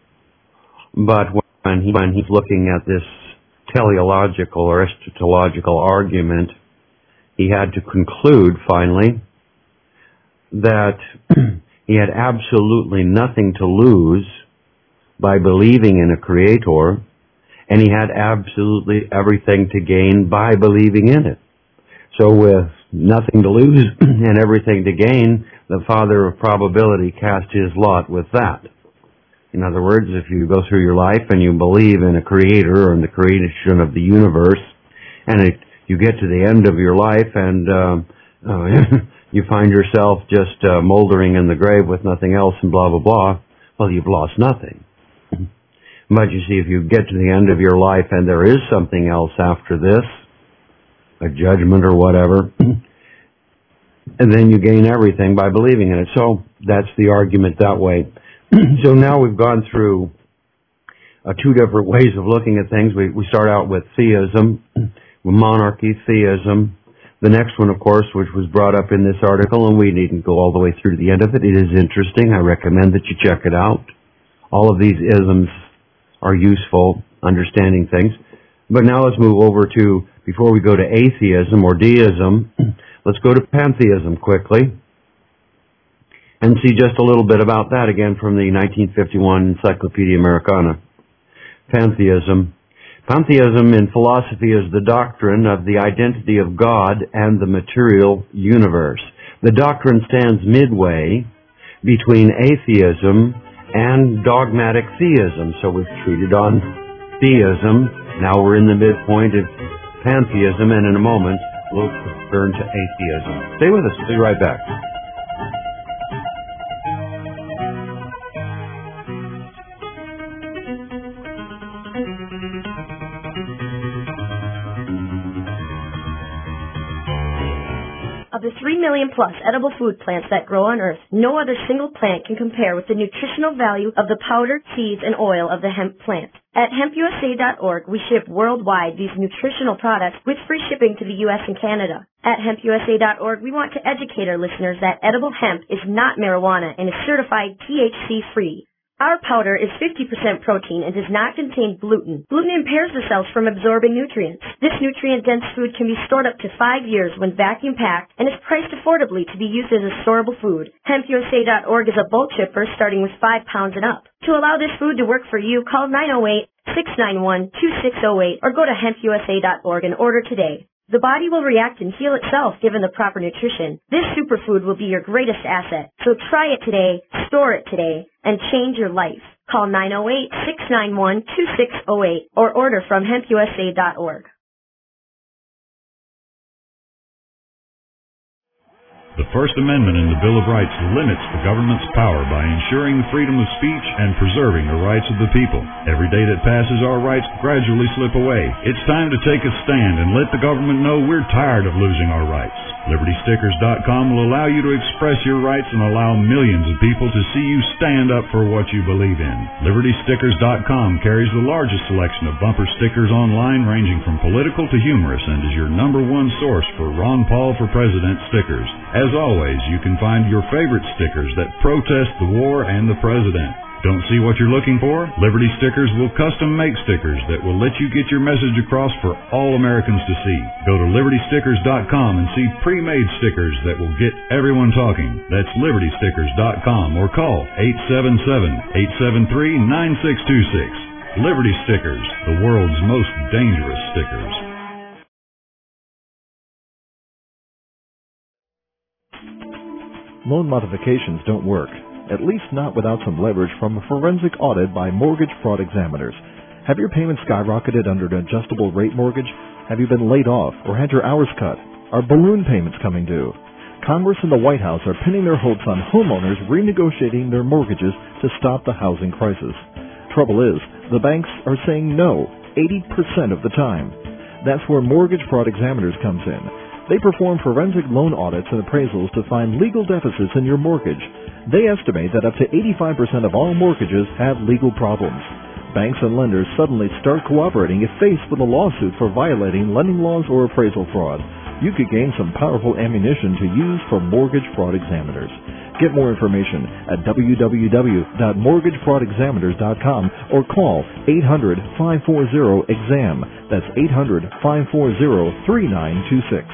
But when he's looking at this teleological or eschatological argument, he had to conclude, finally, that he had absolutely nothing to lose by believing in a creator, and he had absolutely everything to gain by believing in it. So with nothing to lose and everything to gain, the father of probability cast his lot with that. In other words, if you go through your life and you believe in a creator or in the creation of the universe, and you get to the end of your life and you find yourself just moldering in the grave with nothing else and blah, blah, blah, well, you've lost nothing. But you see, if you get to the end of your life and there is something else after this, a judgment or whatever, and then you gain everything by believing in it. So that's the argument that way. So now we've gone through two different ways of looking at things. We start out with theism, monarchy, theism. The next one, of course, which was brought up in this article, and we needn't go all the way through to the end of it. It is interesting. I recommend that you check it out. All of these isms are useful, understanding things. But now let's move over to, before we go to atheism or deism, let's go to pantheism quickly and see just a little bit about that again from the 1951 Encyclopedia Americana. Pantheism. Pantheism in philosophy is the doctrine of the identity of God and the material universe. The doctrine stands midway between atheism and dogmatic theism. So we've treated on theism. Now we're in the midpoint of pantheism, and in a moment we'll turn to atheism. Stay with us. We'll be right back. Of the 3 million plus edible food plants that grow on Earth, no other single plant can compare with the nutritional value of the powder, seeds, and oil of the hemp plant. At hempusa.org, we ship worldwide these nutritional products with free shipping to the U.S. and Canada. At hempusa.org, we want to educate our listeners that edible hemp is not marijuana and is certified THC-free. Our powder is 50% protein and does not contain gluten. Gluten impairs the cells from absorbing nutrients. This nutrient-dense food can be stored up to 5 years when vacuum-packed and is priced affordably to be used as a storable food. HempUSA.org is a bulk shipper starting with 5 pounds and up. To allow this food to work for you, call 908-691-2608 or go to hempusa.org and order today. The body will react and heal itself given the proper nutrition. This superfood will be your greatest asset. So try it today, store it today, and change your life. Call 908-691-2608 or order from hempusa.org. The First Amendment in the Bill of Rights limits the government's power by ensuring the freedom of speech and preserving the rights of the people. Every day that passes, our rights gradually slip away. It's time to take a stand and let the government know we're tired of losing our rights. LibertyStickers.com will allow you to express your rights and allow millions of people to see you stand up for what you believe in. LibertyStickers.com carries the largest selection of bumper stickers online, ranging from political to humorous, and is your #1 source for Ron Paul for President stickers. As always, you can find your favorite stickers that protest the war and the president. Don't see what you're looking for? Liberty Stickers will custom make stickers that will let you get your message across for all Americans to see. Go to LibertyStickers.com and see pre-made stickers that will get everyone talking. That's LibertyStickers.com or call 877-873-9626. Liberty Stickers, the world's most dangerous stickers. Loan modifications don't work, at least not without some leverage from a forensic audit by mortgage fraud examiners. Have your payments skyrocketed under an adjustable rate mortgage? Have you been laid off or had your hours cut? Are balloon payments coming due? Congress and the White House are pinning their hopes on homeowners renegotiating their mortgages to stop the housing crisis. Trouble is, the banks are saying no 80% of the time. That's where mortgage fraud examiners comes in. They perform forensic loan audits and appraisals to find legal deficits in your mortgage. They estimate that up to 85% of all mortgages have legal problems. Banks and lenders suddenly start cooperating if faced with a lawsuit for violating lending laws or appraisal fraud. You could gain some powerful ammunition to use for mortgage fraud examiners. Get more information at www.mortgagefraudexaminers.com or call 800-540-EXAM. That's 800-540-3926.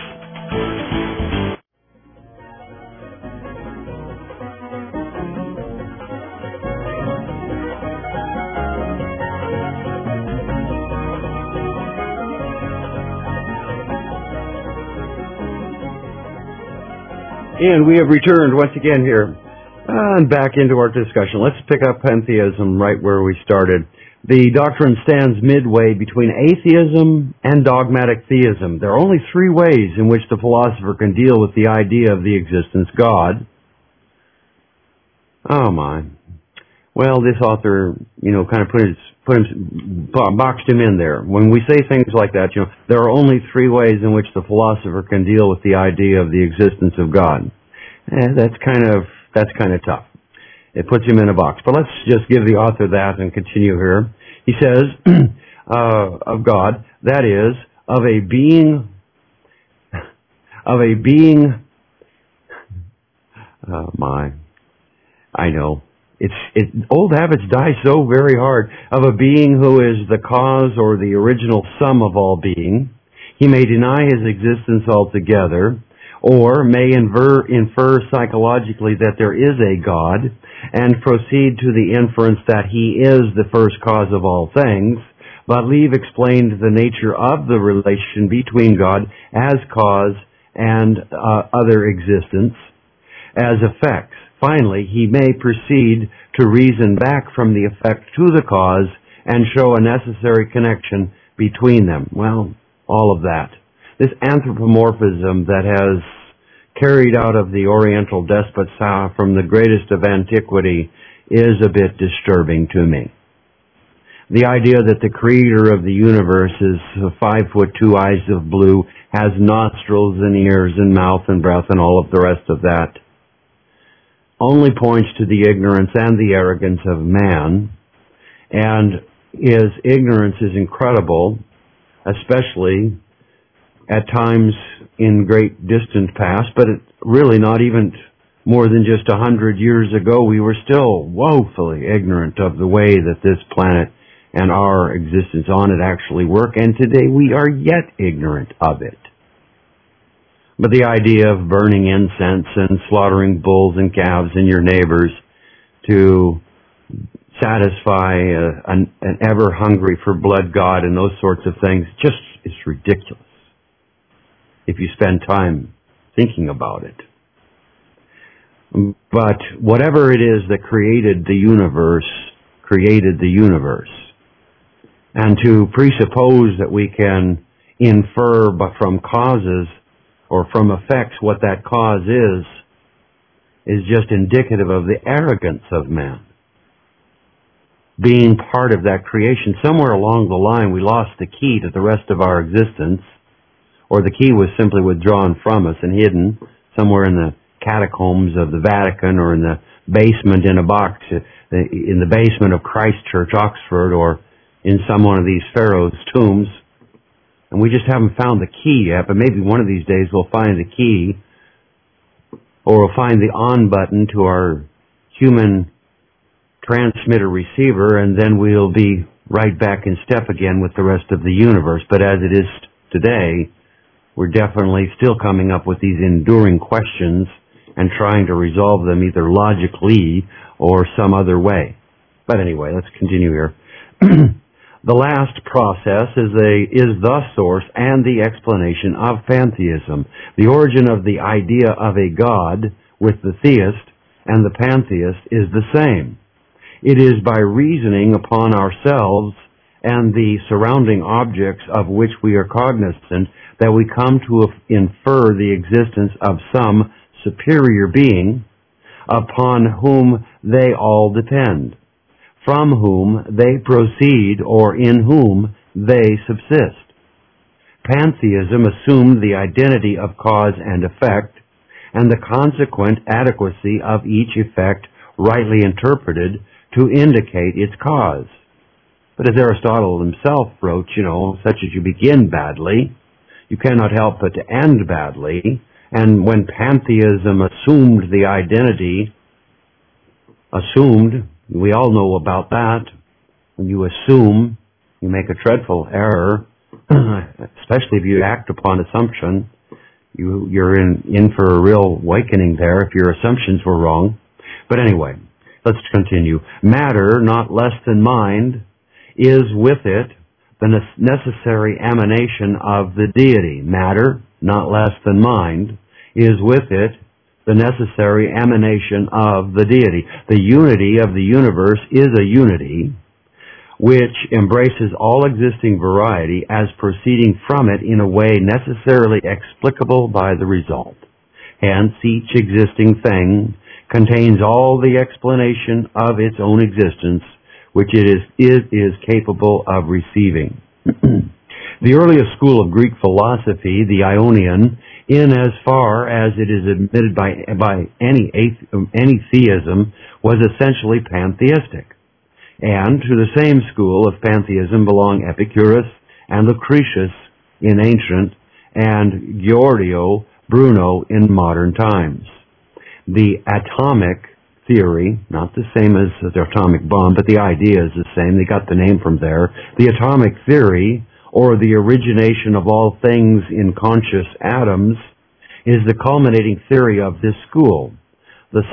And we have returned once again here and back into our discussion. Let's pick up pantheism right where we started. The doctrine stands midway between atheism and dogmatic theism. There are only three ways in which the philosopher can deal with the idea of the existence God. Oh my. Well, this author, kind of boxed him in there. When we say things like that, there are only three ways in which the philosopher can deal with the idea of the existence of God. That's kind of tough. It puts him in a box. But let's just give the author that and continue here. He says, of God, that is, of a being, oh my, I know. Old habits die so very hard. Of a being who is the cause or the original sum of all being. He may deny his existence altogether, or may infer psychologically that there is a God, and proceed to the inference that he is the first cause of all things, but leave explained the nature of the relation between God as cause and other existence as effects. Finally, he may proceed to reason back from the effect to the cause and show a necessary connection between them. Well, all of that. This anthropomorphism that has carried out of the Oriental despots from the greatest of antiquity is a bit disturbing to me. The idea that the creator of the universe is 5 foot 2 eyes of blue, has nostrils and ears and mouth and breath and all of the rest of that, only points to the ignorance and the arrogance of man, and his ignorance is incredible, especially at times in great distant past, but really not even more than just 100 years ago, we were still woefully ignorant of the way that this planet and our existence on it actually work, and today we are yet ignorant of it. But the idea of burning incense and slaughtering bulls and calves in your neighbors to satisfy an ever hungry for blood God and those sorts of things just is ridiculous if you spend time thinking about it. But whatever it is that created the universe. And to presuppose that we can infer from causes or from effects, what that cause is just indicative of the arrogance of man. Being part of that creation, somewhere along the line we lost the key to the rest of our existence, or the key was simply withdrawn from us and hidden somewhere in the catacombs of the Vatican, or in the basement in a box, in the basement of Christ Church, Oxford, or in some one of these pharaohs' tombs. And we just haven't found the key yet, but maybe one of these days we'll find the key, or we'll find the on button to our human transmitter receiver, and then we'll be right back in step again with the rest of the universe. But as it is today, we're definitely still coming up with these enduring questions and trying to resolve them either logically or some other way. But anyway, let's continue here. The last process is the source and the explanation of pantheism. The origin of the idea of a God with the theist and the pantheist is the same. It is by reasoning upon ourselves and the surrounding objects of which we are cognizant that we come to infer the existence of some superior being upon whom they all depend, from whom they proceed, or in whom they subsist. Pantheism assumed the identity of cause and effect, and the consequent adequacy of each effect rightly interpreted to indicate its cause. But as Aristotle himself wrote, such as you begin badly, you cannot help but to end badly. And when pantheism assumed the identity, we all know about that. When you assume, you make a dreadful error, especially if you act upon assumption. You're in for a real awakening there if your assumptions were wrong. But anyway, let's continue. Matter, not less than mind, is with it the necessary emanation of the deity. Matter, not less than mind, is with it the necessary emanation of the deity. The unity of the universe is a unity which embraces all existing variety as proceeding from it in a way necessarily explicable by the result. Hence, each existing thing contains all the explanation of its own existence, which it is capable of receiving. The earliest school of Greek philosophy, the Ionian, in as far as it is admitted by any theism, was essentially pantheistic. And to the same school of pantheism belong Epicurus and Lucretius in ancient, and Giordano Bruno in modern times. The atomic theory, not the same as the atomic bomb, but the idea is the same. They got the name from there. The atomic theory, or the origination of all things in conscious atoms, is the culminating theory of this school. The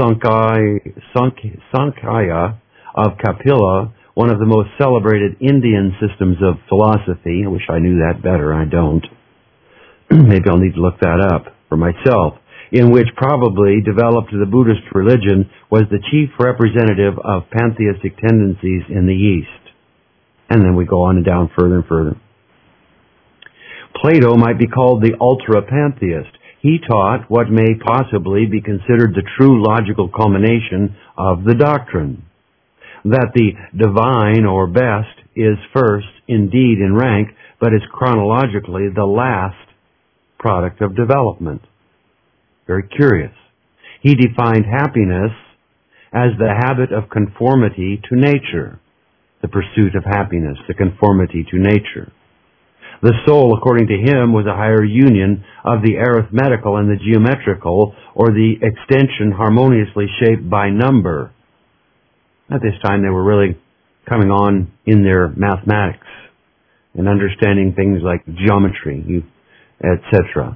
Sankhya of Kapila, one of the most celebrated Indian systems of philosophy. I wish I knew that better. I don't. Maybe I'll need to look that up for myself. In which probably developed the Buddhist religion, was the chief representative of pantheistic tendencies in the East. And then we go on and down further and further. Plato might be called the ultra-pantheist. He taught what may possibly be considered the true logical culmination of the doctrine, that the divine or best is first, indeed, in rank, but is chronologically the last product of development. Very curious. He defined happiness as the habit of conformity to nature, the pursuit of happiness, the conformity to nature. The soul, according to him, was a higher union of the arithmetical and the geometrical, or the extension harmoniously shaped by number. At this time, they were really coming on in their mathematics and understanding things like geometry, etc.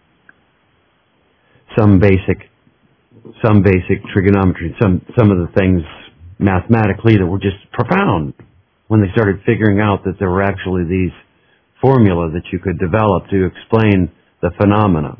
Some basic trigonometry, some of the things mathematically that were just profound when they started figuring out that there were actually these formula that you could develop to explain the phenomena.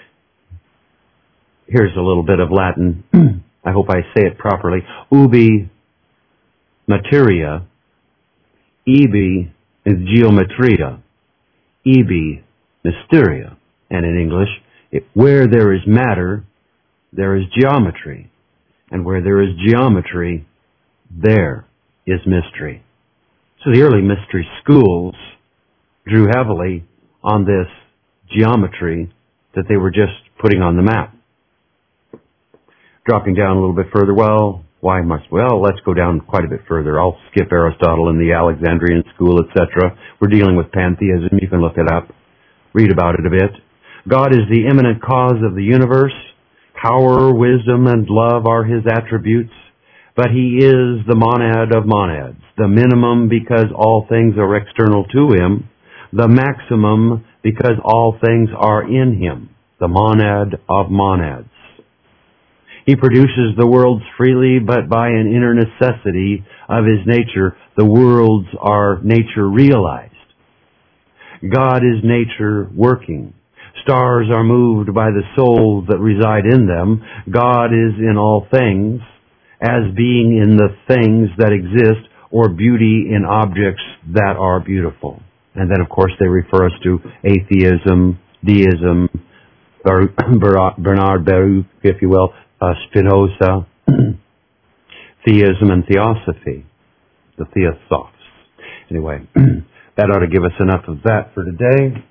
Here's a little bit of Latin. I hope I say it properly. Ubi materia, ibi is geometria, ibi mysteria. And in English, Where there is matter, there is geometry. And where there is geometry, there is mystery. So the early mystery schools drew heavily on this geometry that they were just putting on the map. Dropping down a little bit further, let's go down quite a bit further. I'll skip Aristotle and the Alexandrian school, etc. We're dealing with pantheism. You can look it up, read about it a bit. God is the immanent cause of the universe. Power, wisdom, and love are his attributes. But he is the monad of monads, the minimum because all things are external to him, the maximum because all things are in him, the monad of monads. He produces the worlds freely, but by an inner necessity of his nature, the worlds are nature realized. God is nature working. Stars are moved by the souls that reside in them. God is in all things, as being in the things that exist, or beauty in objects that are beautiful. And then, of course, they refer us to atheism, deism, Bernard Baruch, if you will, Spinoza, theism and theosophy, the theosophes. Anyway, that ought to give us enough of that for today.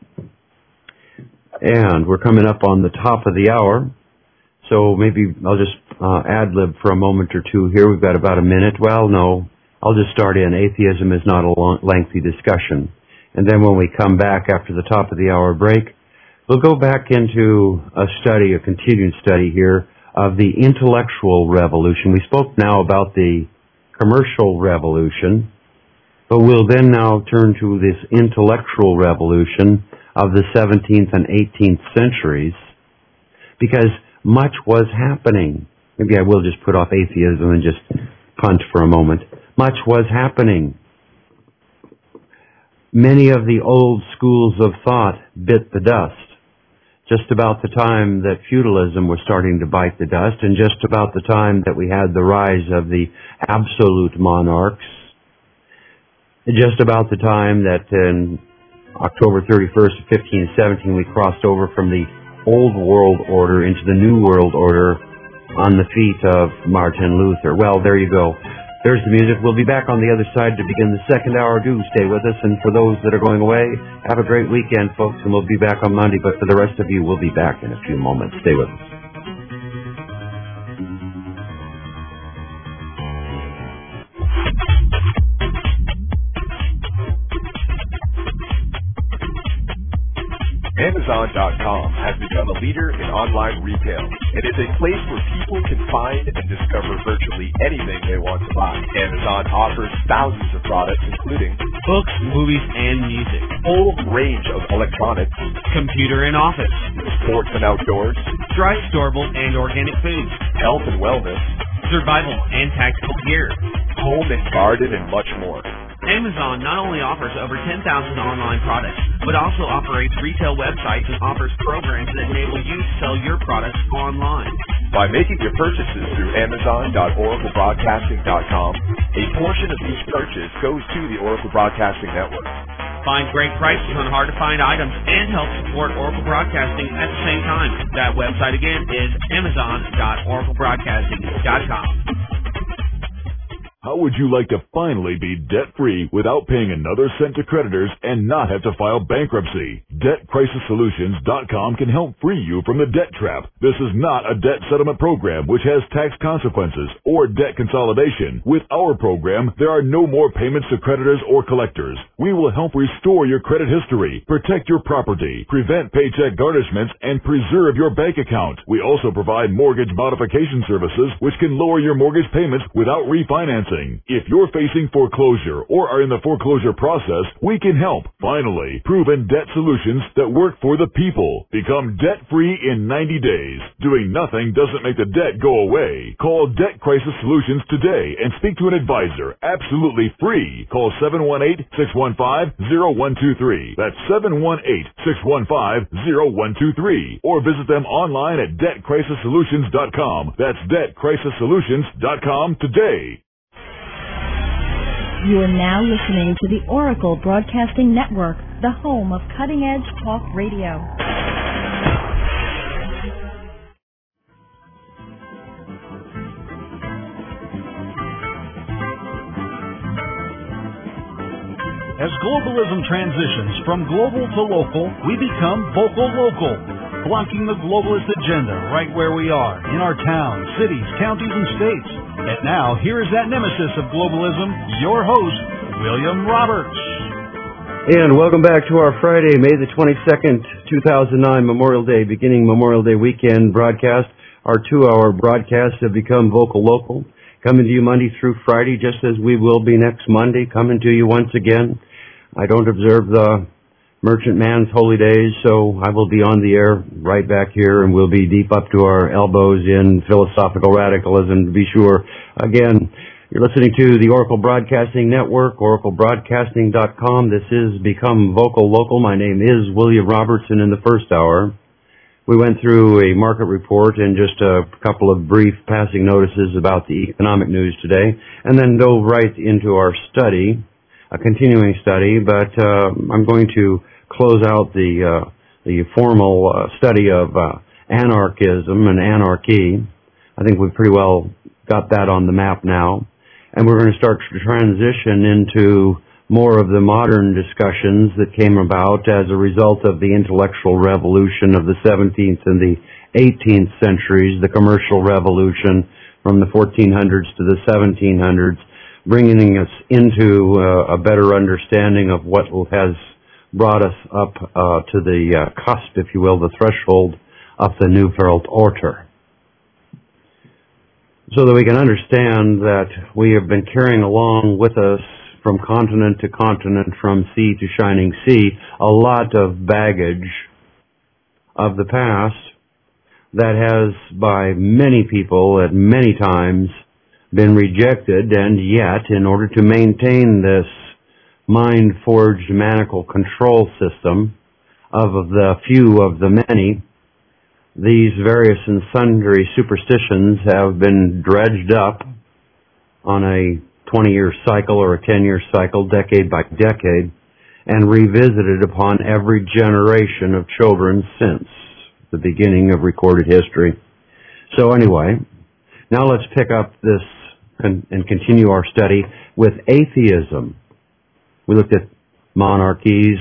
And we're coming up on the top of the hour, so maybe I'll just ad-lib for a moment or two here. We've got about a minute. Well, no, I'll just start in. Atheism is not a lengthy discussion. And then when we come back after the top of the hour break, we'll go back into a continued study here of the intellectual revolution. We spoke now about the commercial revolution, but we'll then now turn to this intellectual revolution of the 17th and 18th centuries, because much was happening. Maybe I will just put off atheism and just punt for a moment. Much was happening. Many of the old schools of thought bit the dust. Just about the time that feudalism was starting to bite the dust, and just about the time that we had the rise of the absolute monarchs, just about the time that in October 31st, 1517, we crossed over from the old world order into the new world order on the feet of Martin Luther. Well, there you go. There's the music. We'll be back on the other side to begin the second hour. Do stay with us. And for those that are going away, have a great weekend, folks. And we'll be back on Monday. But for the rest of you, we'll be back in a few moments. Stay with us. Amazon.com has become a leader in online retail. It is a place where people can find and discover virtually anything they want to buy. Amazon offers thousands of products, including books, movies, and music, a whole range of electronics, computer and office, sports and outdoors, dry, storable, and organic foods, health and wellness, survival and tactical gear, home and garden, and much more. Amazon not only offers over 10,000 online products, but also operates retail websites and offers programs that enable you to sell your products online. By making your purchases through Amazon.OracleBroadcasting.com, a portion of each purchase goes to the Oracle Broadcasting Network. Find great prices on hard-to-find items and help support Oracle Broadcasting at the same time. That website again is Amazon.OracleBroadcasting.com. How would you like to finally be debt-free without paying another cent to creditors and not have to file bankruptcy? DebtCrisisSolutions.com can help free you from the debt trap. This is not a debt settlement program which has tax consequences or debt consolidation. With our program, there are no more payments to creditors or collectors. We will help restore your credit history, protect your property, prevent paycheck garnishments, and preserve your bank account. We also provide mortgage modification services which can lower your mortgage payments without refinancing. If you're facing foreclosure or are in the foreclosure process, we can help. Finally, proven debt solutions that work for the people. Become debt-free in 90 days. Doing nothing doesn't make the debt go away. Call Debt Crisis Solutions today and speak to an advisor. Absolutely free. Call 718-615-0123. That's 718-615-0123. Or visit them online at DebtCrisisSolutions.com. That's DebtCrisisSolutions.com today. You are now listening to the Oracle Broadcasting Network, the home of cutting-edge talk radio. As globalism transitions from global to local, we become vocal local, blocking the globalist agenda right where we are, in our towns, cities, counties, and states. And now, here is that nemesis of globalism, your host, William Roberts. And welcome back to our Friday, May the 22nd, 2009, Memorial Day, beginning Memorial Day weekend broadcast. Our 2-hour broadcasts have become vocal local, coming to you Monday through Friday, just as we will be next Monday, coming to you once again. I don't observe the merchant man's holy days, so I will be on the air right back here, and we'll be deep up to our elbows in philosophical radicalism, to be sure. Again, you're listening to the Oracle Broadcasting Network, oraclebroadcasting.com. This is Become Vocal Local. My name is William Robertson. In the first hour, we went through a market report and just a couple of brief passing notices about the economic news today, and then dove right into our study, a continuing study, but I'm going to close out the formal study of anarchism and anarchy. I think we've pretty well got that on the map now, and we're going to start to transition into more of the modern discussions that came about as a result of the intellectual revolution of the 17th and the 18th centuries, the commercial revolution from the 1400s to the 1700s, bringing us into a better understanding of what has brought us up to the cusp, if you will, the threshold of the New World Order. So that we can understand that we have been carrying along with us from continent to continent, from sea to shining sea, a lot of baggage of the past that has, by many people at many times, been rejected, and yet, in order to maintain this mind-forged maniacal control system of the few of the many, these various and sundry superstitions have been dredged up on a 20-year cycle or a 10-year cycle, decade by decade, and revisited upon every generation of children since the beginning of recorded history. So anyway, now let's pick up this and continue our study with atheism. We looked at monarchies,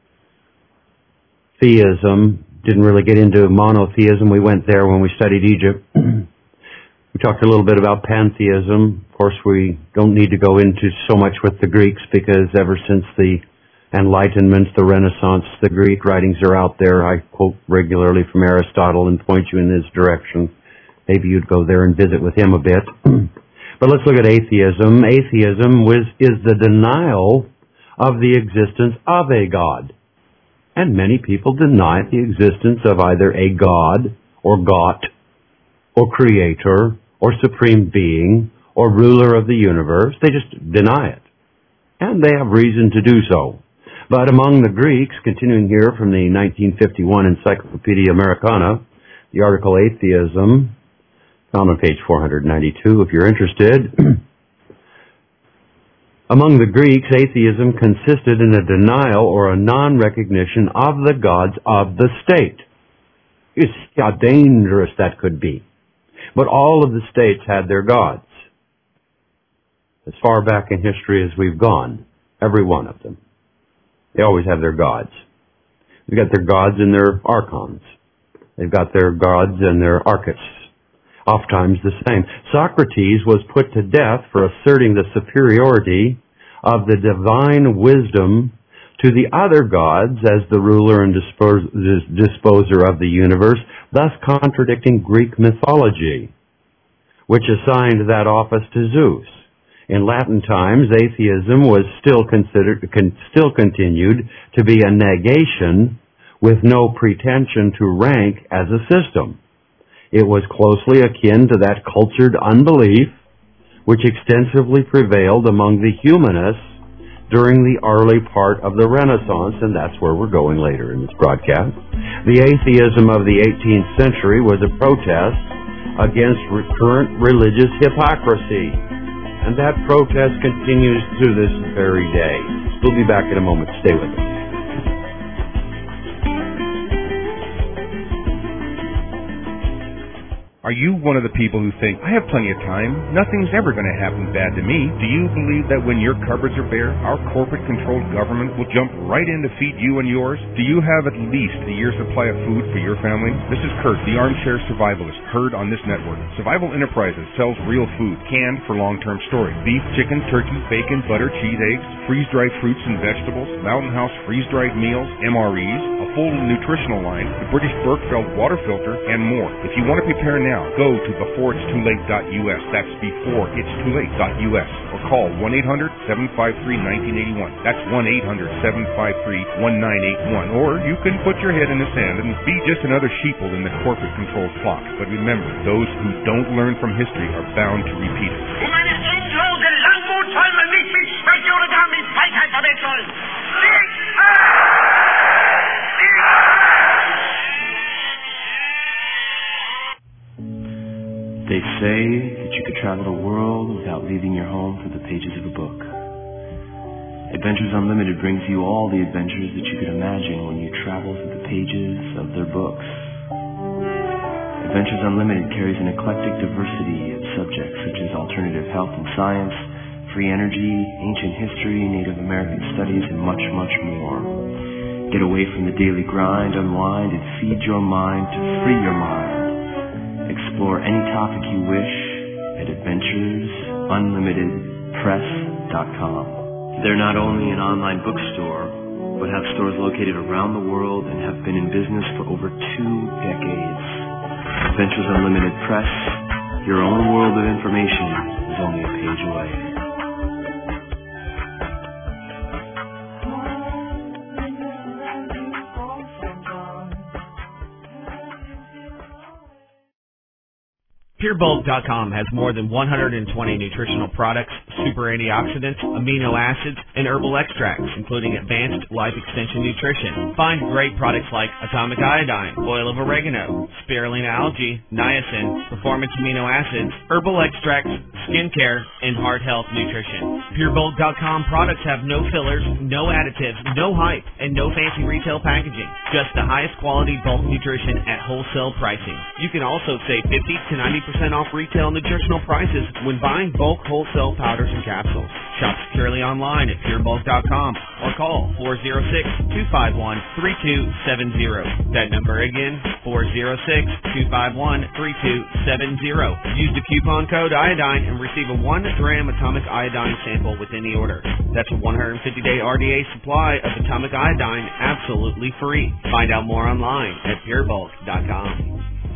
theism, didn't really get into monotheism. We went there when we studied Egypt. We talked a little bit about pantheism. Of course, we don't need to go into so much with the Greeks because ever since the Enlightenment, the Renaissance, the Greek writings are out there. I quote regularly from Aristotle and point you in his direction. Maybe you'd go there and visit with him a bit. But let's look at atheism. Atheism is the denial of the existence of a God. And many people deny the existence of either a God or God or creator or supreme being or ruler of the universe. They just deny it. And they have reason to do so. But among the Greeks, continuing here from the 1951 Encyclopedia Americana, the article Atheism, found on page 492 if you're interested. Among the Greeks, atheism consisted in a denial or a non-recognition of the gods of the state. You see how dangerous that could be. But all of the states had their gods. As far back in history as we've gone, every one of them. They always have their gods. They've got their gods and their archons. They've got their gods and their archists. Oftentimes the same. Socrates was put to death for asserting the superiority of the divine wisdom to the other gods as the ruler and disposer of the universe, thus contradicting Greek mythology, which assigned that office to Zeus. In Latin times, atheism was still continued to be a negation with no pretension to rank as a system. It was closely akin to that cultured unbelief which extensively prevailed among the humanists during the early part of the Renaissance, and that's where we're going later in this broadcast. The atheism of the 18th century was a protest against current religious hypocrisy, and that protest continues to this very day. We'll be back in a moment. Stay with us. Are Are you one of the people who think, I have plenty of time, nothing's ever going to happen bad to me? Do you believe that when your cupboards are bare, our corporate-controlled government will jump right in to feed you and yours? Do you have at least a year's supply of food for your family? This is Kurt, the armchair survivalist, heard on this network. Survival Enterprises sells real food, canned for long-term storage. Beef, chicken, turkey, bacon, butter, cheese, eggs, freeze-dried fruits and vegetables, Mountain House freeze-dried meals, MREs, a full nutritional line, the British Berkefeld water filter, and more. If you want to prepare now, go to beforeitstoolate.us. That's beforeitstoolate.us. Or call 1-800-753-1981. That's 1-800-753-1981. Or you can put your head in the sand and be just another sheeple in the corporate-controlled flock. But remember, those who don't learn from history are bound to repeat it. Meine endlose Langmuthalme nicht mit Schwäche oder gar mit Feigheit verwechseln. They say that you could travel the world without leaving your home for the pages of a book. Adventures Unlimited brings you all the adventures that you could imagine when you travel through the pages of their books. Adventures Unlimited carries an eclectic diversity of subjects such as alternative health and science, free energy, ancient history, Native American studies, and much, much more. Get away from the daily grind, unwind, and feed your mind to free your mind. Explore any topic you wish at AdventuresUnlimitedPress.com. They're not only an online bookstore, but have stores located around the world and have been in business for over 2 decades. Adventures Unlimited Press, your own world of information is only a page away. PureBulk.com has more than 120 nutritional products, super antioxidants, amino acids, and herbal extracts, including advanced life extension nutrition. Find great products like atomic iodine, oil of oregano, spirulina algae, niacin, performance amino acids, herbal extracts, skincare, and heart health nutrition. PureBulk.com products have no fillers, no additives, no hype, and no fancy retail packaging. Just the highest quality bulk nutrition at wholesale pricing. You can also save 50 to 90% off retail nutritional prices when buying bulk wholesale powders and capsules. Shop securely online at purebulk.com or call 406-251-3270. That number again, 406-251-3270. Use the coupon code iodine and receive a 1-gram atomic iodine sample with any order. That's a 150-day RDA supply of atomic iodine absolutely free. Find out more online at purebulk.com.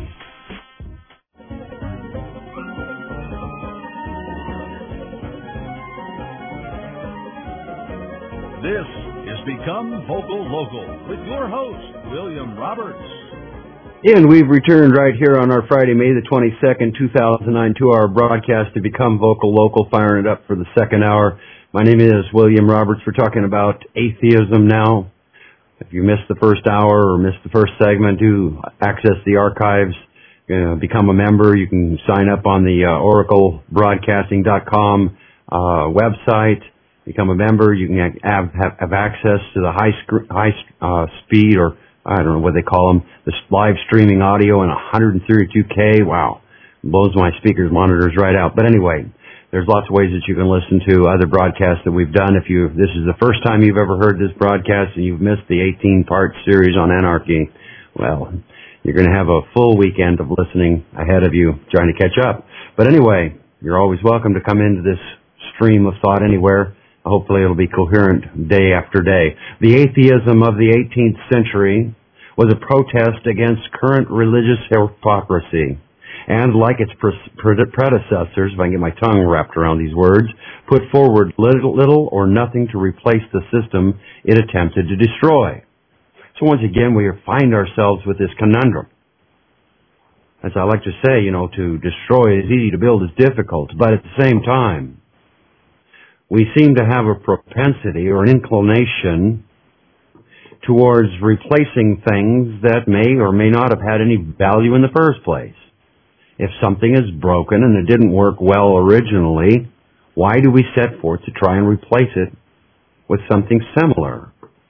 This is Become Vocal Local with your host, William Roberts. And we've returned right here on our Friday, May the 22nd, 2009, 2-hour broadcast to Become Vocal Local, firing it up for the second hour. My name is William Roberts. We're talking about atheism now. If you missed the first hour or missed the first segment, do access the archives, become a member. You can sign up on the oraclebroadcasting.com website. Become a member. You can have access to the high speed, or I don't know what they call them, the live streaming audio in 132K. Wow. Blows my speakers monitors right out. But anyway, there's lots of ways that you can listen to other broadcasts that we've done. If this is the first time you've ever heard this broadcast and you've missed the 18-part series on anarchy, well, you're going to have a full weekend of listening ahead of you trying to catch up. But anyway, you're always welcome to come into this stream of thought anywhere. Hopefully it'll be coherent day after day. The atheism of the 18th century was a protest against current religious hypocrisy. And like its predecessors, if I can get my tongue wrapped around these words, put forward little or nothing to replace the system it attempted to destroy. So once again, we find ourselves with this conundrum. As I like to say, to destroy is easy, to build is difficult. But at the same time, we seem to have a propensity or an inclination towards replacing things that may or may not have had any value in the first place. If something is broken and it didn't work well originally, why do we set forth to try and replace it with something similar?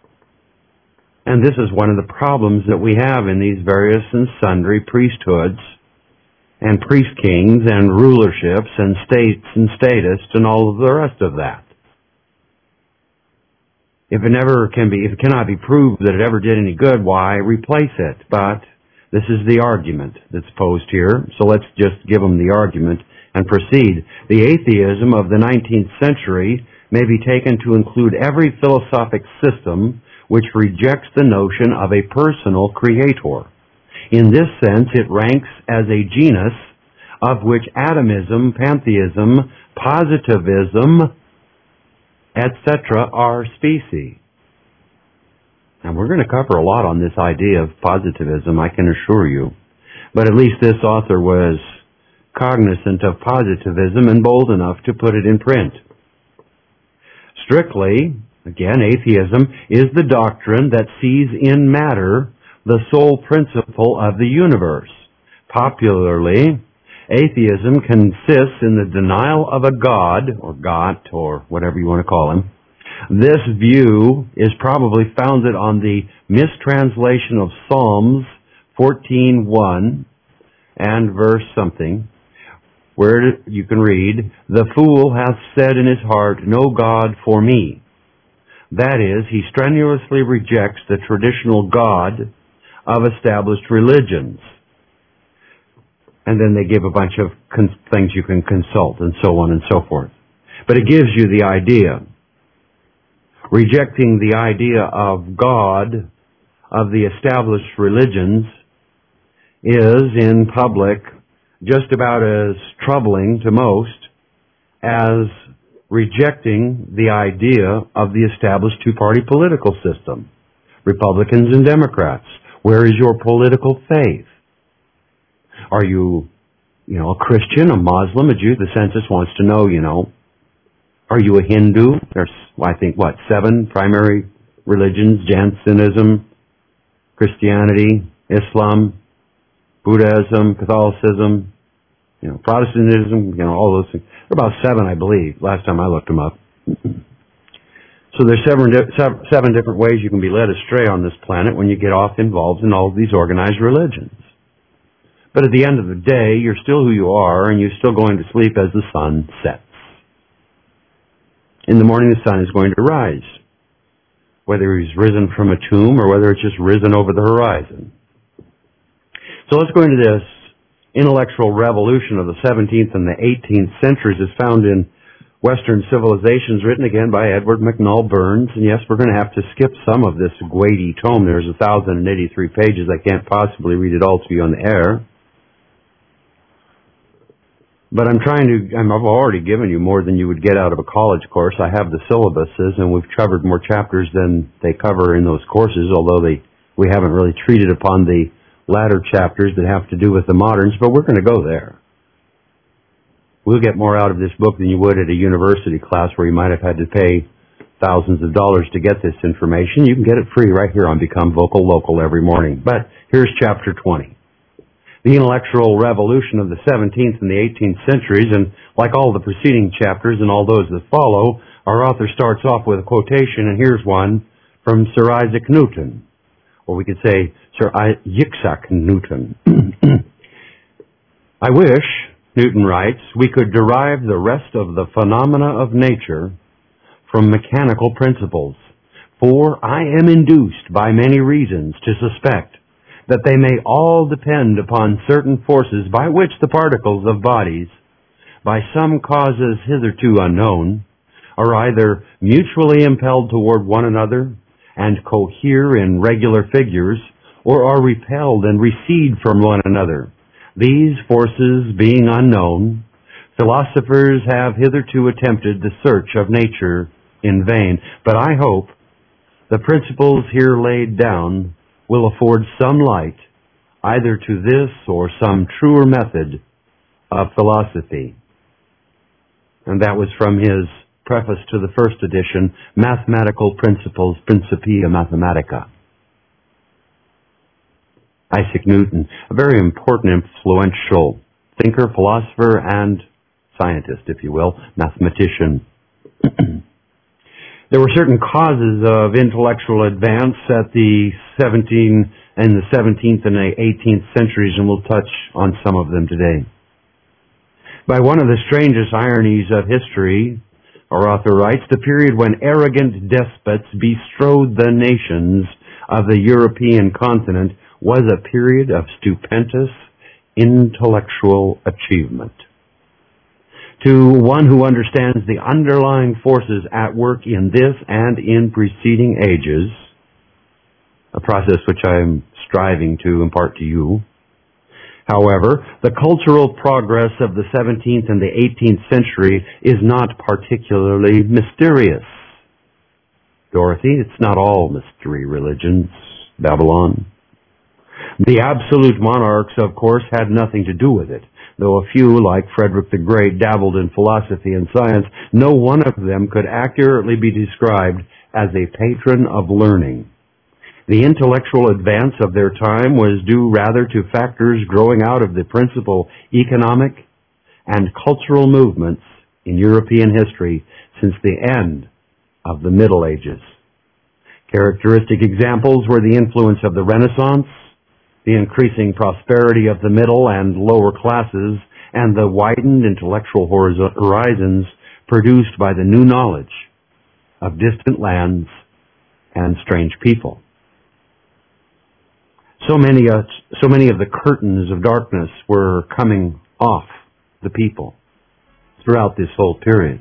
And this is one of the problems that we have in these various and sundry priesthoods and priest kings and rulerships and states and statists and all of the rest of that. If it cannot be proved that it ever did any good, why replace it? But this is the argument that's posed here, so let's just give them the argument and proceed. The atheism of the 19th century may be taken to include every philosophic system which rejects the notion of a personal creator. In this sense, it ranks as a genus of which atomism, pantheism, positivism, etc. are species. And we're going to cover a lot on this idea of positivism, I can assure you. But at least this author was cognizant of positivism and bold enough to put it in print. Strictly, again, atheism is the doctrine that sees in matter the sole principle of the universe. Popularly, atheism consists in the denial of a God, or God, or whatever you want to call him. This view is probably founded on the mistranslation of Psalms 14:1 and verse something, where you can read, "The fool hath said in his heart, no God for me." That is, he strenuously rejects the traditional God of established religions. And then they give a bunch of things you can consult and so on and so forth. But it gives you the idea. Rejecting the idea of God of the established religions is, in public, just about as troubling to most as rejecting the idea of the established two-party political system. Republicans and Democrats. Where is your political faith? Are you, a Christian, a Muslim, a Jew? The census wants to know, Are you a Hindu? There's, 7 primary religions: Jansenism, Christianity, Islam, Buddhism, Catholicism, Protestantism, all those things. There are about 7, I believe, last time I looked them up. So there's 7 different ways you can be led astray on this planet when you get involved in all of these organized religions. But at the end of the day, you're still who you are, and you're still going to sleep as the sun sets. In the morning, the sun is going to rise, whether he's risen from a tomb or whether it's just risen over the horizon. So let's go into this intellectual revolution of the 17th and the 18th centuries as found in Western Civilizations, written again by Edward McNull Burns. And yes, we're going to have to skip some of this weighty tome. There's 1,083 pages. I can't possibly read it all to you on the air. But I've already given you more than you would get out of a college course. I have the syllabuses, and we've covered more chapters than they cover in those courses, although we haven't really treated upon the latter chapters that have to do with the moderns, but we're going to go there. We'll get more out of this book than you would at a university class where you might have had to pay thousands of dollars to get this information. You can get it free right here on Become Vocal Local every morning. But here's chapter 20. The intellectual revolution of the 17th and the 18th centuries, and like all the preceding chapters and all those that follow, our author starts off with a quotation, and here's one from Sir Isaac Newton, or we could say Sir Isaac Newton. I wish, Newton writes, we could derive the rest of the phenomena of nature from mechanical principles, for I am induced by many reasons to suspect that they may all depend upon certain forces by which the particles of bodies, by some causes hitherto unknown, are either mutually impelled toward one another and cohere in regular figures, or are repelled and recede from one another. These forces being unknown, philosophers have hitherto attempted the search of nature in vain, but I hope the principles here laid down will afford some light either to this or some truer method of philosophy. And that was from his preface to the first edition, Mathematical Principles, Principia Mathematica. Isaac Newton, a very important, influential thinker, philosopher, and scientist, if you will, mathematician. There were certain causes of intellectual advance at the 17 in the 17th and 18th centuries, and we'll touch on some of them today. By one of the strangest ironies of history, our author writes, the period when arrogant despots bestrode the nations of the European continent was a period of stupendous intellectual achievement. To one who understands the underlying forces at work in this and in preceding ages, a process which I am striving to impart to you. However, the cultural progress of the 17th and the 18th century is not particularly mysterious. Dorothy, it's not all mystery religions, Babylon. The absolute monarchs, of course, had nothing to do with it. Though a few, like Frederick the Great, dabbled in philosophy and science, no one of them could accurately be described as a patron of learning. The intellectual advance of their time was due rather to factors growing out of the principal economic and cultural movements in European history since the end of the Middle Ages. Characteristic examples were the influence of the Renaissance, the increasing prosperity of the middle and lower classes, and the widened intellectual horizons produced by the new knowledge of distant lands and strange people. So many of the curtains of darkness were coming off the people throughout this whole period.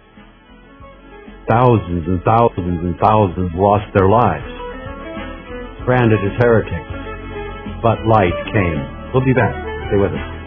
Thousands and thousands and thousands lost their lives, branded as heretics. But light came. We'll be back. Stay with us.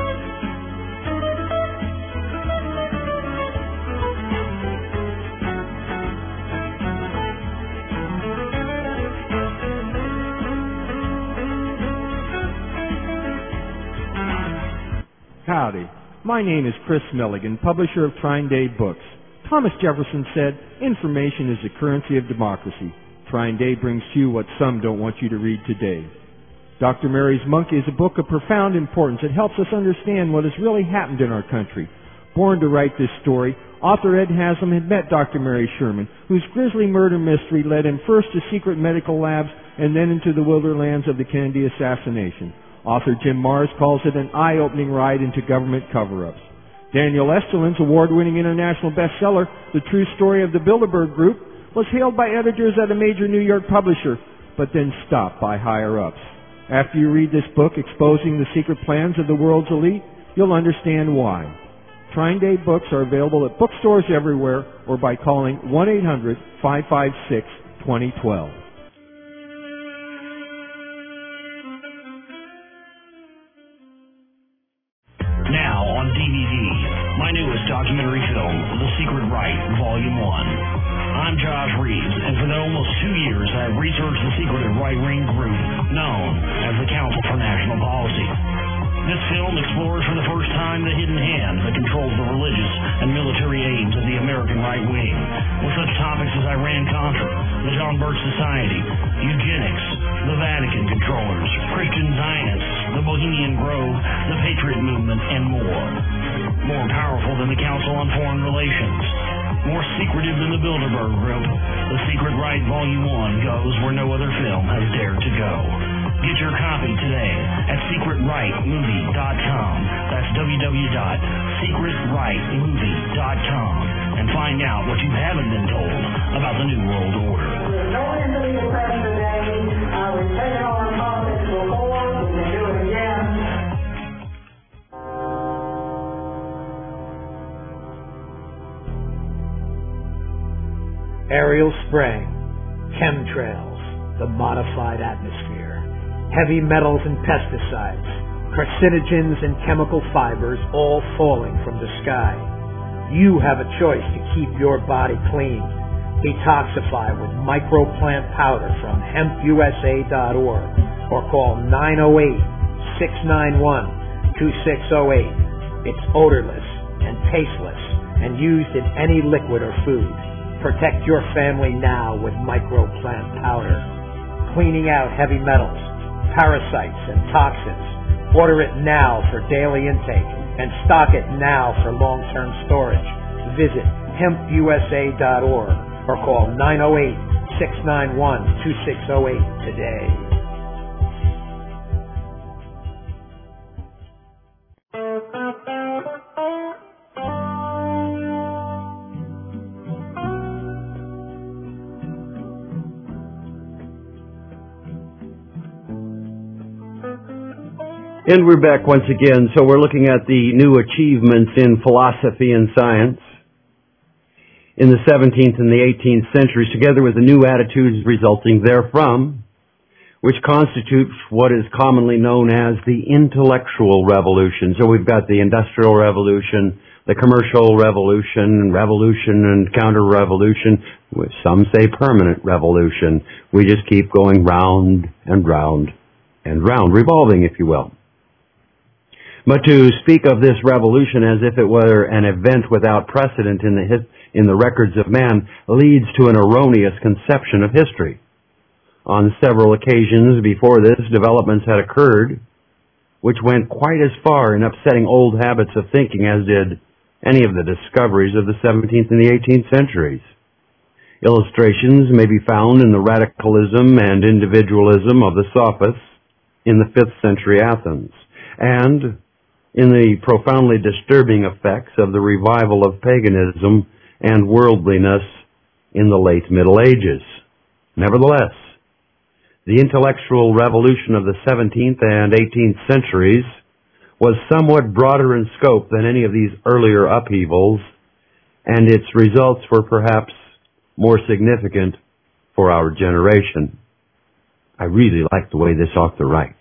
Howdy. My name is Chris Milligan, publisher of Trine Day Books. Thomas Jefferson said, information is the currency of democracy. Trine Day brings to you what some don't want you to read today. Dr. Mary's Monk is a book of profound importance. It helps us understand what has really happened in our country. Born to write this story, author Ed Haslam had met Dr. Mary Sherman, whose grisly murder mystery led him first to secret medical labs and then into the wilderlands of the Kennedy assassination. Author Jim Marrs calls it an eye-opening ride into government cover-ups. Daniel Esterlin's award-winning international bestseller, The True Story of the Bilderberg Group, was hailed by editors at a major New York publisher, but then stopped by higher-ups. After you read this book exposing the secret plans of the world's elite, you'll understand why. Trine Day books are available at bookstores everywhere or by calling 1-800-556-2012. Now on DVD, my newest documentary film, The Secret Right, Volume 1. I'm Josh Reeves, and for almost 2 years I have researched the secretive right-wing group known as the Council for National Policy. This film explores for the first time the hidden hand that controls the religious and military aims of the American right wing, with such topics as Iran-Contra, the John Birch Society, eugenics, the Vatican controllers, Christian Zionists, the Bohemian Grove, the Patriot Movement, and more. More powerful than the Council on Foreign Relations. More secretive than the Bilderberg Group, The Secret Right Volume 1 goes where no other film has dared to go. Get your copy today at secretrightmovie.com. That's www.secretrightmovie.com. And find out what you haven't been told about the New World Order. No one to be the press today. We've taken on politics before. We can do it again. Aerial spraying, chemtrails, the modified atmosphere, heavy metals and pesticides, carcinogens and chemical fibers all falling from the sky. You have a choice to keep your body clean. Detoxify with microplant powder from hempusa.org or call 908-691-2608. It's odorless and tasteless and used in any liquid or food. Protect your family now with microplant powder. Cleaning out heavy metals, parasites, and toxins. Order it now for daily intake and stock it now for long-term storage. Visit hempusa.org or call 908-691-2608 today. And we're back once again. So we're looking at the new achievements in philosophy and science in the 17th and the 18th centuries, together with the new attitudes resulting therefrom, which constitute what is commonly known as the intellectual revolution. So we've got the Industrial Revolution, the Commercial Revolution, Revolution and Counter-Revolution, which some say permanent revolution. We just keep going round and round and round, revolving, if you will. But to speak of this revolution as if it were an event without precedent in the records of man leads to an erroneous conception of history. On several occasions before this, developments had occurred which went quite as far in upsetting old habits of thinking as did any of the discoveries of the 17th and the 18th centuries. Illustrations may be found in the radicalism and individualism of the sophists in the 5th century Athens, and in the profoundly disturbing effects of the revival of paganism and worldliness in the late Middle Ages. Nevertheless, the intellectual revolution of the 17th and 18th centuries was somewhat broader in scope than any of these earlier upheavals, and its results were perhaps more significant for our generation. I really like the way this author writes.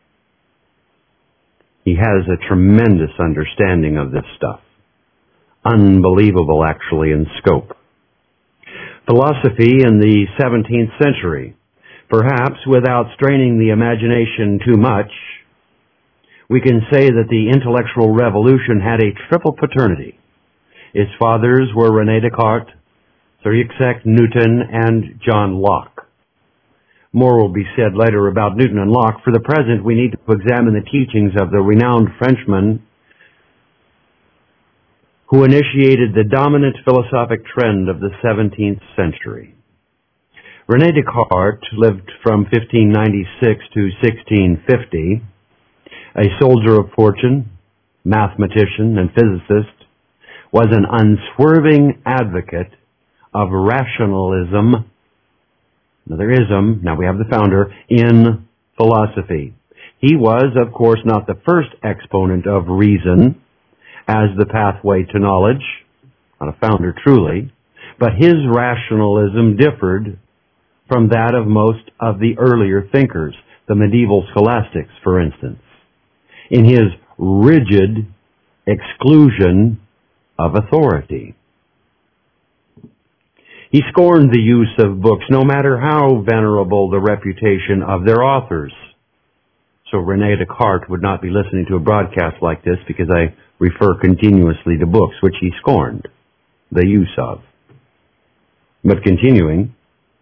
He has a tremendous understanding of this stuff. Unbelievable, actually, in scope. Philosophy in the 17th century. Perhaps without straining the imagination too much, we can say that the intellectual revolution had a triple paternity. Its fathers were René Descartes, Sir Isaac Newton, and John Locke. More will be said later about Newton and Locke. For the present, we need to examine the teachings of the renowned Frenchman who initiated the dominant philosophic trend of the 17th century. René Descartes lived from 1596 to 1650, a soldier of fortune, mathematician, and physicist, was an unswerving advocate of rationalism, another ism, now we have the founder, in philosophy. He was, of course, not the first exponent of reason as the pathway to knowledge, not a founder truly, but his rationalism differed from that of most of the earlier thinkers, the medieval scholastics, for instance, in his rigid exclusion of authority. He scorned the use of books, no matter how venerable the reputation of their authors. So René Descartes would not be listening to a broadcast like this because I refer continuously to books, which he scorned the use of. But continuing,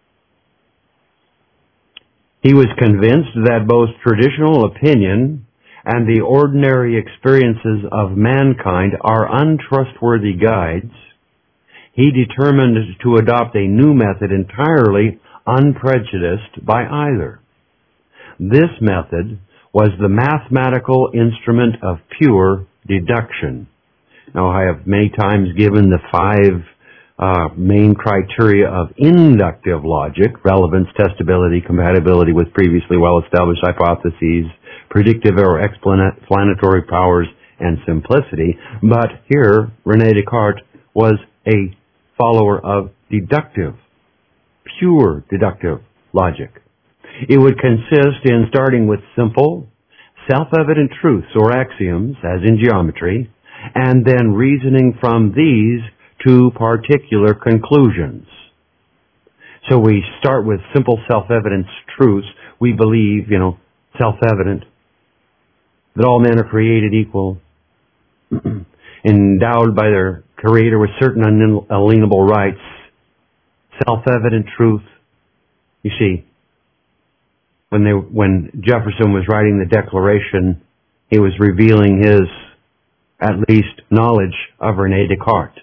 he was convinced that both traditional opinion and the ordinary experiences of mankind are untrustworthy guides. He determined to adopt a new method entirely unprejudiced by either. This method was the mathematical instrument of pure deduction. Now, I have many times given the 5 main criteria of inductive logic: relevance, testability, compatibility with previously well-established hypotheses, predictive or explanatory powers, and simplicity. But here, René Descartes was a follower of deductive, pure deductive logic. It would consist in starting with simple, self-evident truths or axioms, as in geometry, and then reasoning from these to particular conclusions. So we start with simple self-evident truths. We believe, self-evident, that all men are created equal, endowed by their Creator with certain unalienable rights. Self-evident truth. You see, when Jefferson was writing the Declaration, he was revealing his, at least, knowledge of René Descartes.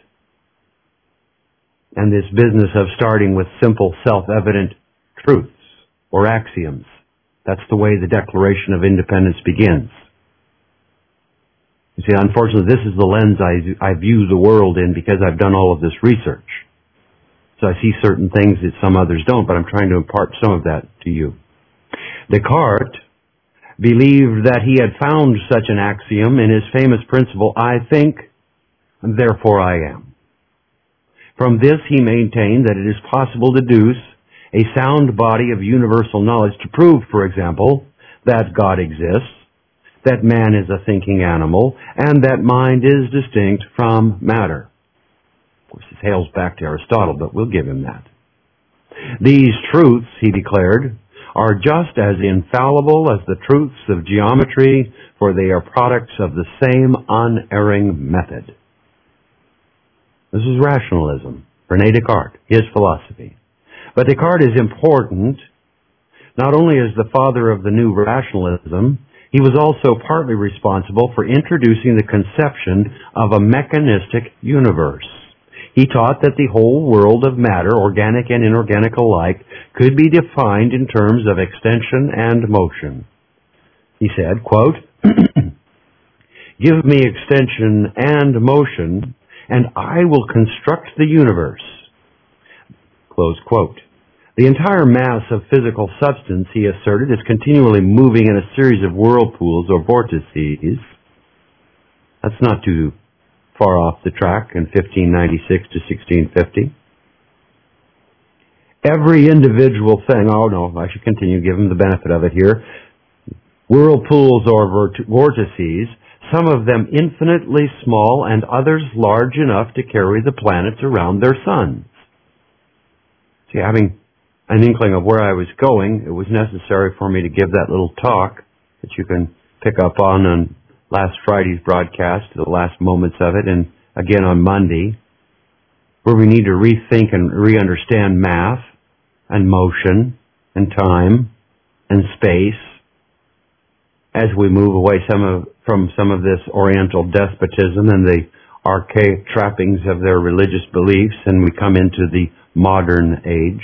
And this business of starting with simple self-evident truths or axioms. That's the way the Declaration of Independence begins. You see, unfortunately, this is the lens I view the world in because I've done all of this research. So I see certain things that some others don't, but I'm trying to impart some of that to you. Descartes believed that he had found such an axiom in his famous principle, I think, therefore I am. From this he maintained that it is possible to deduce a sound body of universal knowledge to prove, for example, that God exists, that man is a thinking animal, and that mind is distinct from matter. Of course, this hails back to Aristotle, but we'll give him that. These truths, he declared, are just as infallible as the truths of geometry, for they are products of the same unerring method. This is rationalism, René Descartes, his philosophy. But Descartes is important, not only as the father of the new rationalism, he was also partly responsible for introducing the conception of a mechanistic universe. He taught that the whole world of matter, organic and inorganic alike, could be defined in terms of extension and motion. He said, quote, "Give me extension and motion, and I will construct the universe." Close quote. The entire mass of physical substance, he asserted, is continually moving in a series of whirlpools or vortices. That's not too far off the track in 1596 to 1650. Every individual thing, oh no, I should continue, give him the benefit of it here. Whirlpools or vortices, some of them infinitely small and others large enough to carry the planets around their suns. See, having an inkling of where I was going, it was necessary for me to give that little talk that you can pick up on last Friday's broadcast, the last moments of it, and again on Monday, where we need to rethink and re-understand math and motion and time and space as we move away from some of this Oriental despotism and the archaic trappings of their religious beliefs, and we come into the modern age.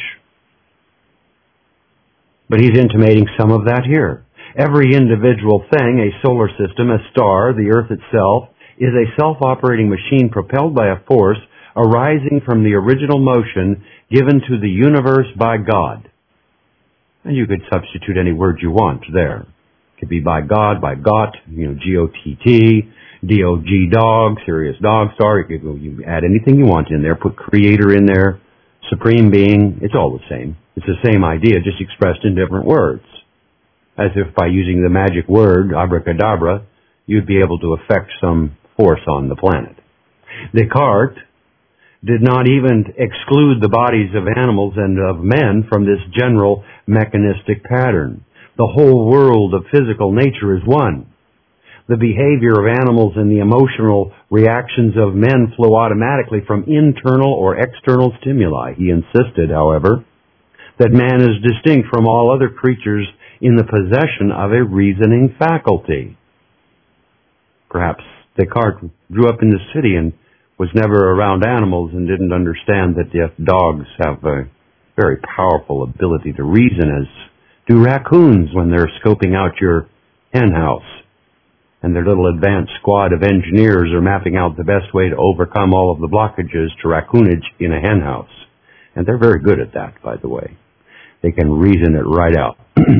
But he's intimating some of that here. Every individual thing, a solar system, a star, the earth itself, is a self-operating machine propelled by a force arising from the original motion given to the universe by God. And you could substitute any word you want there. It could be by God, by Gott, G-O-T-T, D-O-G, dog, serious dog, star. You add anything you want in there, put creator in there, supreme being, it's all the same. It's the same idea, just expressed in different words. As if by using the magic word, abracadabra, you'd be able to affect some force on the planet. Descartes did not even exclude the bodies of animals and of men from this general mechanistic pattern. The whole world of physical nature is one. The behavior of animals and the emotional reactions of men flow automatically from internal or external stimuli. He insisted, however, that man is distinct from all other creatures in the possession of a reasoning faculty. Perhaps Descartes grew up in the city and was never around animals and didn't understand that if dogs have a very powerful ability to reason, as do raccoons when they're scoping out your hen house, and their little advanced squad of engineers are mapping out the best way to overcome all of the blockages to raccoonage in a hen house. And they're very good at that, by the way. They can reason it right out.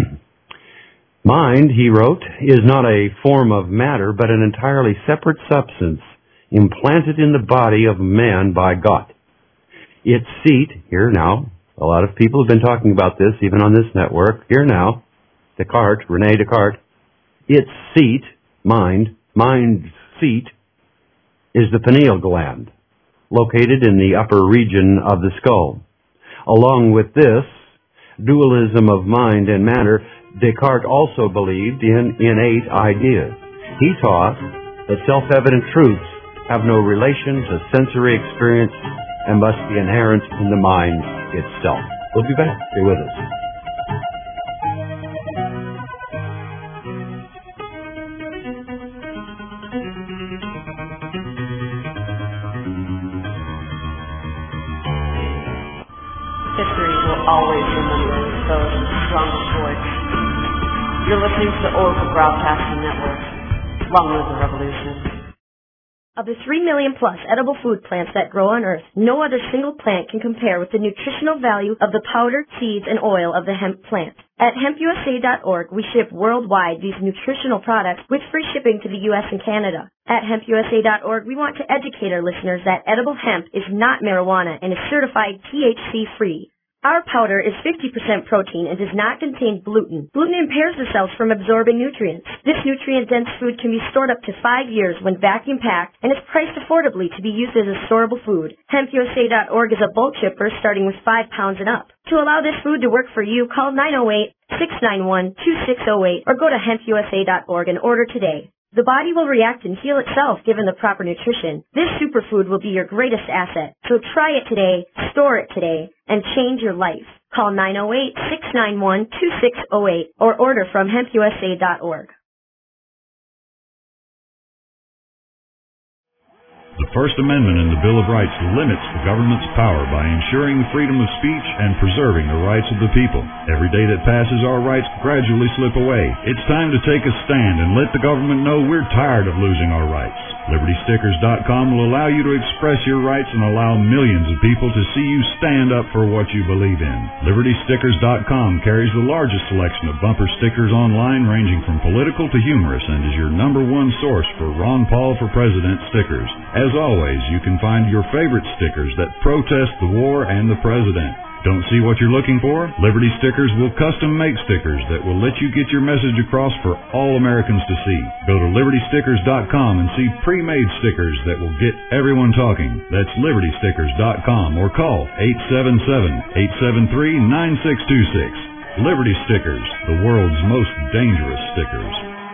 Mind, he wrote, is not a form of matter, but an entirely separate substance implanted in the body of man by God. Its seat, here now, a lot of people have been talking about this, even on this network, here now, Descartes, René Descartes, its seat, mind's seat, is the pineal gland, located in the upper region of the skull. Along with this dualism of mind and matter, Descartes also believed in innate ideas. He taught that self-evident truths have no relation to sensory experience and must be inherent in the mind itself. We'll be back. Stay with us. History will always remember those strongest voice. You're listening to the Oracle Broadcasting Network. Long live the revolution. Of the 3 million plus edible food plants that grow on Earth, no other single plant can compare with the nutritional value of the powder, seeds, and oil of the hemp plant. At hempusa.org, we ship worldwide these nutritional products with free shipping to the U.S. and Canada. At hempusa.org, we want to educate our listeners that edible hemp is not marijuana and is certified THC-free. Our powder is 50% protein and does not contain gluten. Gluten impairs the cells from absorbing nutrients. This nutrient-dense food can be stored up to 5 years when vacuum-packed and is priced affordably to be used as a storable food. HempUSA.org is a bulk shipper starting with 5 pounds and up. To allow this food to work for you, call 908-691-2608 or go to hempusa.org and order today. The body will react and heal itself given the proper nutrition. This superfood will be your greatest asset. So try it today, store it today, and change your life. Call 908-691-2608 or order from hempusa.org. The First Amendment in the Bill of Rights limits the government's power by ensuring the freedom of speech and preserving the rights of the people. Every day that passes, our rights gradually slip away. It's time to take a stand and let the government know we're tired of losing our rights. LibertyStickers.com will allow you to express your rights and allow millions of people to see you stand up for what you believe in. LibertyStickers.com carries the largest selection of bumper stickers online, ranging from political to humorous, and is your #1 source for Ron Paul for President stickers. As always, you can find your favorite stickers that protest the war and the president. Don't see what you're looking for? Liberty Stickers will custom make stickers that will let you get your message across for all Americans to see. Go to LibertyStickers.com and see pre-made stickers that will get everyone talking. That's LibertyStickers.com or call 877-873-9626. Liberty Stickers, the world's most dangerous stickers.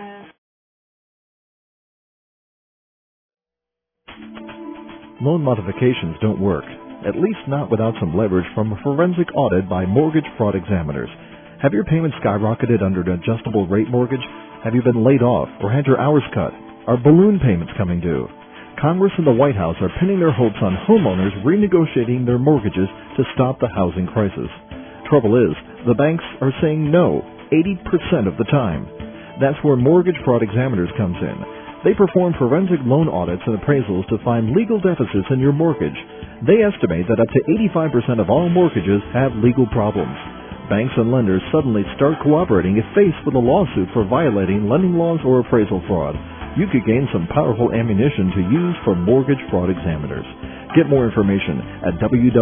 Loan modifications don't work. At least not without some leverage from a forensic audit by mortgage fraud examiners. Have your payments skyrocketed under an adjustable rate mortgage? Have you been laid off or had your hours cut? Are balloon payments coming due? Congress and the White House are pinning their hopes on homeowners renegotiating their mortgages to stop the housing crisis. Trouble is, the banks are saying no 80% of the time. That's where mortgage fraud examiners comes in. They perform forensic loan audits and appraisals to find legal deficits in your mortgage. They estimate that up to 85% of all mortgages have legal problems. Banks and lenders suddenly start cooperating if faced with a lawsuit for violating lending laws or appraisal fraud. You could gain some powerful ammunition to use for mortgage fraud examiners. Get more information at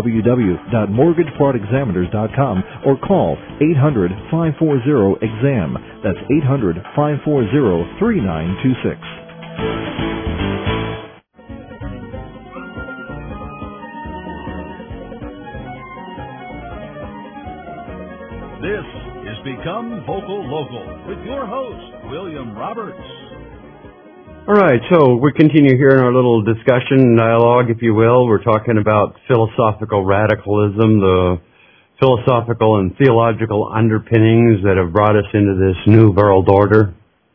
www.mortgagefraudexaminers.com or call 800-540-EXAM. That's 800-540-3926. This is Become Vocal Local with your host, William Roberts. All right, so we continue here in our little discussion dialogue, if you will. We're talking about philosophical radicalism, the philosophical and theological underpinnings that have brought us into this new world order.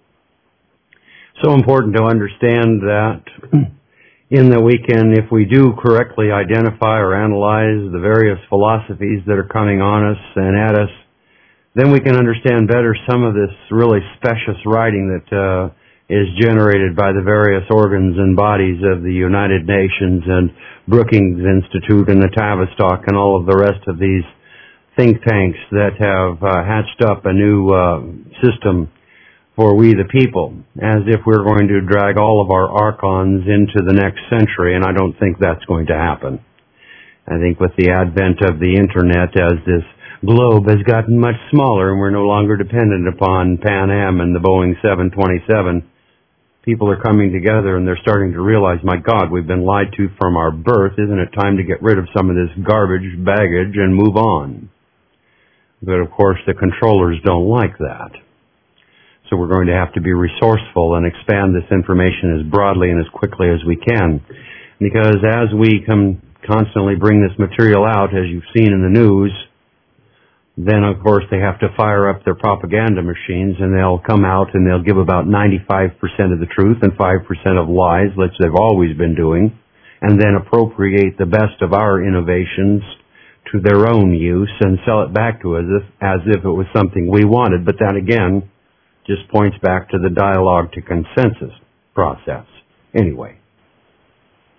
So important to understand that in that we can, if we do correctly identify or analyze the various philosophies that are coming on us and at us, then we can understand better some of this really specious writing that is generated by the various organs and bodies of the United Nations and Brookings Institute and the Tavistock and all of the rest of these think tanks that have hatched up a new system for we the people, as if we're going to drag all of our archons into the next century, and I don't think that's going to happen. I think with the advent of the Internet, as this globe has gotten much smaller and we're no longer dependent upon Pan Am and the Boeing 727, people are coming together and they're starting to realize, my God, we've been lied to from our birth. Isn't it time to get rid of some of this garbage, baggage, and move on? But of course the controllers don't like that. So we're going to have to be resourceful and expand this information as broadly and as quickly as we can. Because as we constantly bring this material out, as you've seen in the news, then of course they have to fire up their propaganda machines and they'll come out and they'll give about 95% of the truth and 5% of lies, which they've always been doing, and then appropriate the best of our innovations to their own use and sell it back to us as if it was something we wanted. But that again just points back to the dialogue to consensus process. Anyway,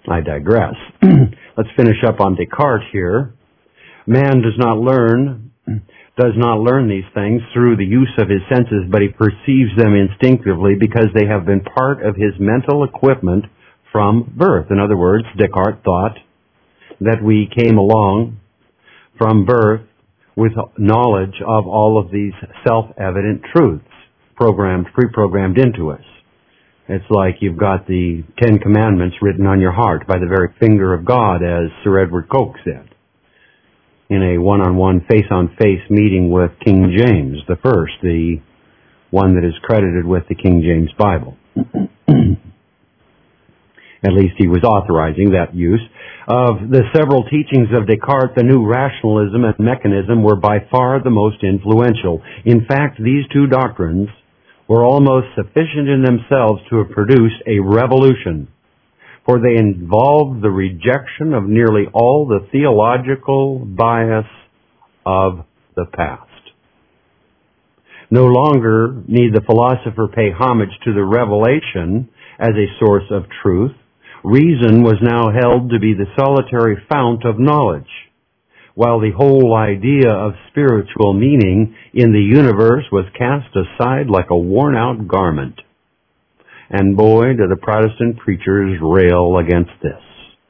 I digress. Let's finish up on Descartes here. Man does not learn these things through the use of his senses, but he perceives them instinctively because they have been part of his mental equipment from birth. In other words, Descartes thought that we came along from birth with knowledge of all of these self-evident truths pre-programmed into us. It's like you've got the Ten Commandments written on your heart by the very finger of God, as Sir Edward Coke said in a one-on-one, face-on-face meeting with King James the First, the one that is credited with the King James Bible. At least he was authorizing that use. Of the several teachings of Descartes, the new rationalism and mechanism were by far the most influential. In fact, these two doctrines were almost sufficient in themselves to have produced a revolution, for they involved the rejection of nearly all the theological bias of the past. No longer need the philosopher pay homage to the revelation as a source of truth. Reason was now held to be the solitary fount of knowledge, while the whole idea of spiritual meaning in the universe was cast aside like a worn-out garment. And boy, do the Protestant preachers rail against this.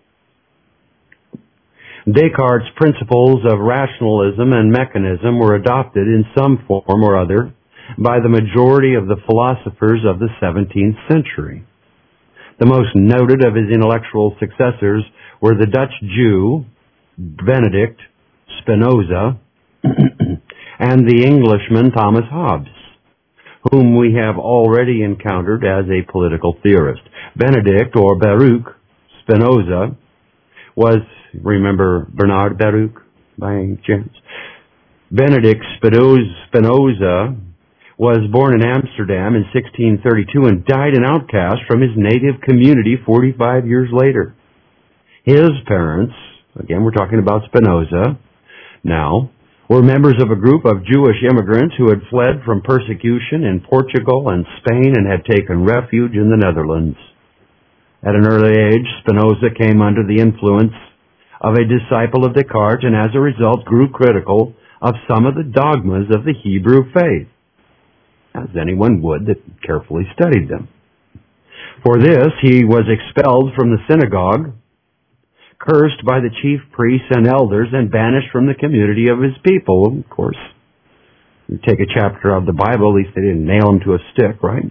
Descartes' principles of rationalism and mechanism were adopted in some form or other by the majority of the philosophers of the 17th century. The most noted of his intellectual successors were the Dutch Jew, Benedict Spinoza, and the Englishman Thomas Hobbes, whom we have already encountered as a political theorist. Benedict, or Baruch Spinoza, was, remember Bernard Baruch by any chance? Benedict Spinoza was born in Amsterdam in 1632 and died an outcast from his native community 45 years later. His parents, again we're talking about Spinoza now, were members of a group of Jewish immigrants who had fled from persecution in Portugal and Spain and had taken refuge in the Netherlands. At an early age, Spinoza came under the influence of a disciple of Descartes and as a result grew critical of some of the dogmas of the Hebrew faith, as anyone would that carefully studied them. For this, he was expelled from the synagogue, cursed by the chief priests and elders, and banished from the community of his people. Of course, you take a chapter of the Bible, at least they didn't nail him to a stick, right?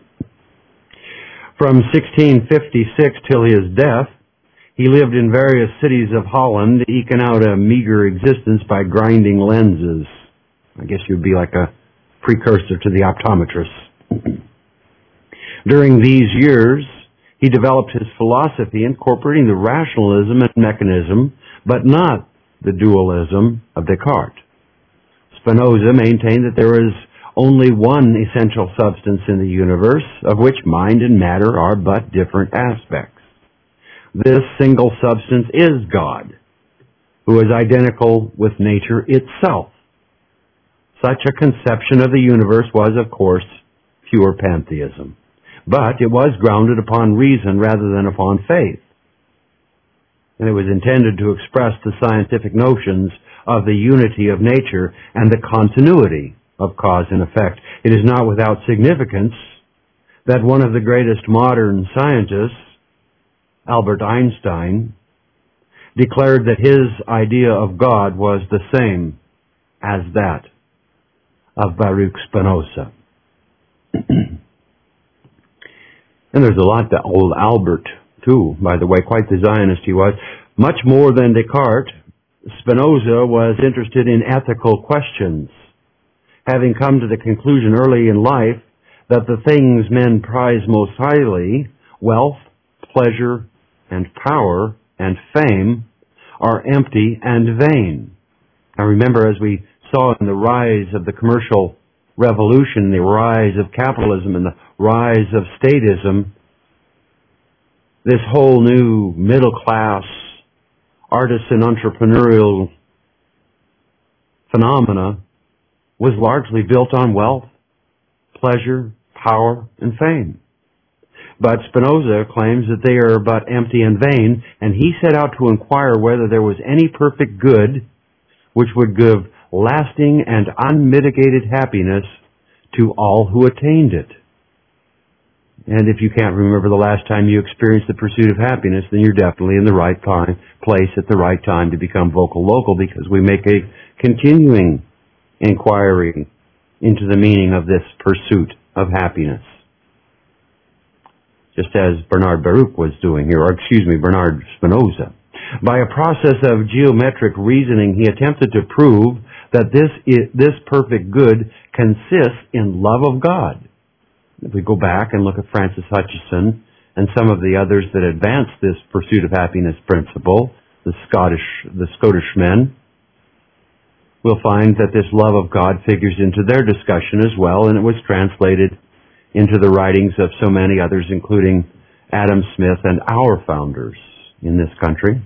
From 1656 till his death, he lived in various cities of Holland, eking out a meager existence by grinding lenses. I guess you'd be like a precursor to the optometrist. During these years, he developed his philosophy incorporating the rationalism and mechanism, but not the dualism of Descartes. Spinoza maintained that there is only one essential substance in the universe, of which mind and matter are but different aspects. This single substance is God, who is identical with nature itself. Such a conception of the universe was, of course, pure pantheism. But it was grounded upon reason rather than upon faith. And it was intended to express the scientific notions of the unity of nature and the continuity of cause and effect. It is not without significance that one of the greatest modern scientists, Albert Einstein, declared that his idea of God was the same as that of Baruch Spinoza. And there's a lot to old Albert, too, by the way, quite the Zionist he was. Much more than Descartes, Spinoza was interested in ethical questions, having come to the conclusion early in life that the things men prize most highly, wealth, pleasure, and power, and fame, are empty and vain. Now remember, as we saw in the rise of the commercial revolution, the rise of capitalism, and the rise of statism, this whole new middle-class artisan entrepreneurial phenomena was largely built on wealth, pleasure, power, and fame. But Spinoza claims that they are but empty and vain, and he set out to inquire whether there was any perfect good which would give lasting and unmitigated happiness to all who attained it. And if you can't remember the last time you experienced the pursuit of happiness, then you're definitely in the right place at the right time to become vocal local, because we make a continuing inquiry into the meaning of this pursuit of happiness. Just as Bernard Baruch was doing here, Bernard Spinoza. By a process of geometric reasoning, he attempted to prove that this perfect good consists in love of God. If we go back and look at Francis Hutcheson and some of the others that advanced this pursuit of happiness principle, the Scottish men, we'll find that this love of God figures into their discussion as well, and it was translated into the writings of so many others, including Adam Smith and our founders in this country.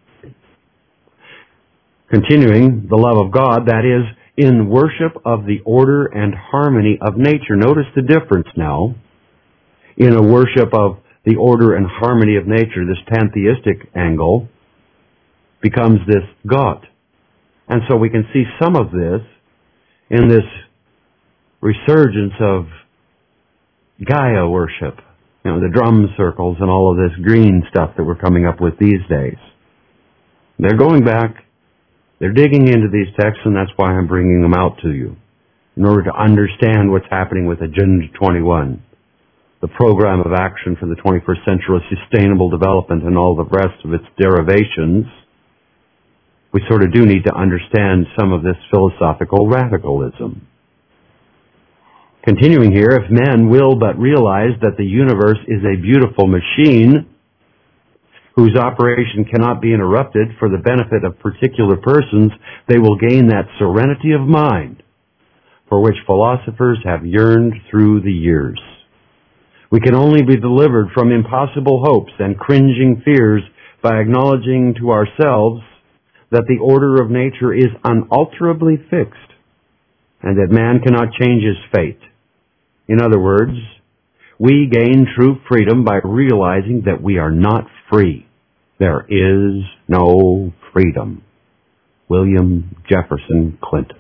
Continuing, the love of God, that is, in worship of the order and harmony of nature. Notice the difference now. In a worship of the order and harmony of nature, this pantheistic angle becomes this God. And so we can see some of this in this resurgence of Gaia worship. The drum circles and all of this green stuff that we're coming up with these days. They're going back. They're digging into these texts, and that's why I'm bringing them out to you, in order to understand what's happening with Agenda 21, the program of action for the 21st century, sustainable development, and all the rest of its derivations. We sort of do need to understand some of this philosophical radicalism. Continuing here, if men will but realize that the universe is a beautiful machine whose operation cannot be interrupted for the benefit of particular persons, they will gain that serenity of mind for which philosophers have yearned through the years. We can only be delivered from impossible hopes and cringing fears by acknowledging to ourselves that the order of nature is unalterably fixed and that man cannot change his fate. In other words, we gain true freedom by realizing that we are not free. There is no freedom. William Jefferson Clinton.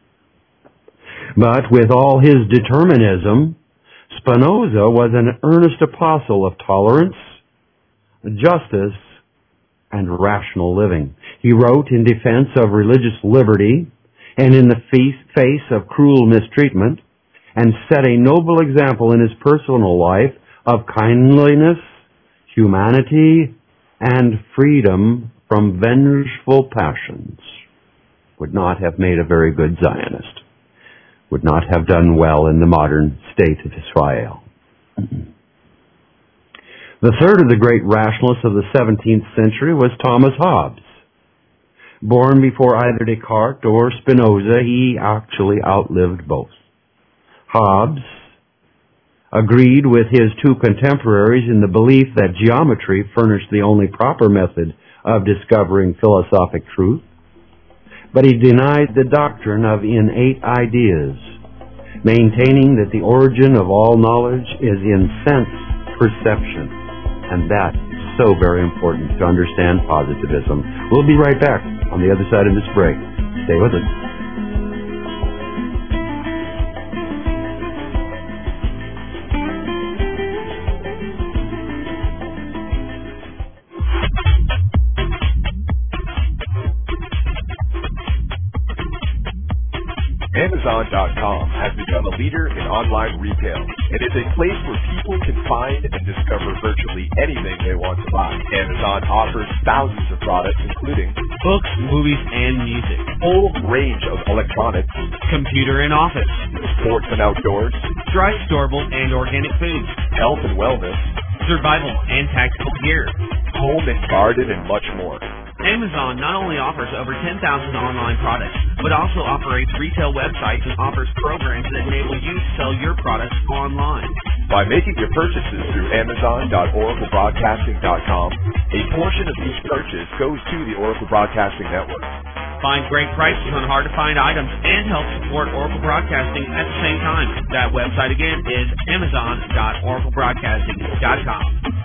But with all his determinism, Spinoza was an earnest apostle of tolerance, justice, and rational living. He wrote in defense of religious liberty and in the face of cruel mistreatment, and set a noble example in his personal life of kindliness, humanity, and freedom from vengeful passions. Would not have made a very good Zionist. Would not have done well in the modern state of Israel. The third of the great rationalists of the 17th century was Thomas Hobbes. Born before either Descartes or Spinoza, he actually outlived both. Hobbes agreed with his two contemporaries in the belief that geometry furnished the only proper method of discovering philosophic truth, but he denied the doctrine of innate ideas, maintaining that the origin of all knowledge is in sense perception, and that is so very important to understand positivism. We'll be right back on the other side of this break. Stay with us. Amazon.com has become a leader in online retail. It is a place where people can find and discover virtually anything they want to buy. Amazon offers thousands of products, including books, movies, and music, a whole range of electronics, computer and office, sports and outdoors, dry, storable, and organic foods, health and wellness, survival and tactical gear, home and garden, and much more. Amazon not only offers over 10,000 online products, but also operates retail websites and offers programs that enable you to sell your products online. By making your purchases through Amazon.oraclebroadcasting.com, a portion of each purchase goes to the Oracle Broadcasting Network. Find great prices on hard-to-find items and help support Oracle Broadcasting at the same time. That website again is amazon.oraclebroadcasting.com.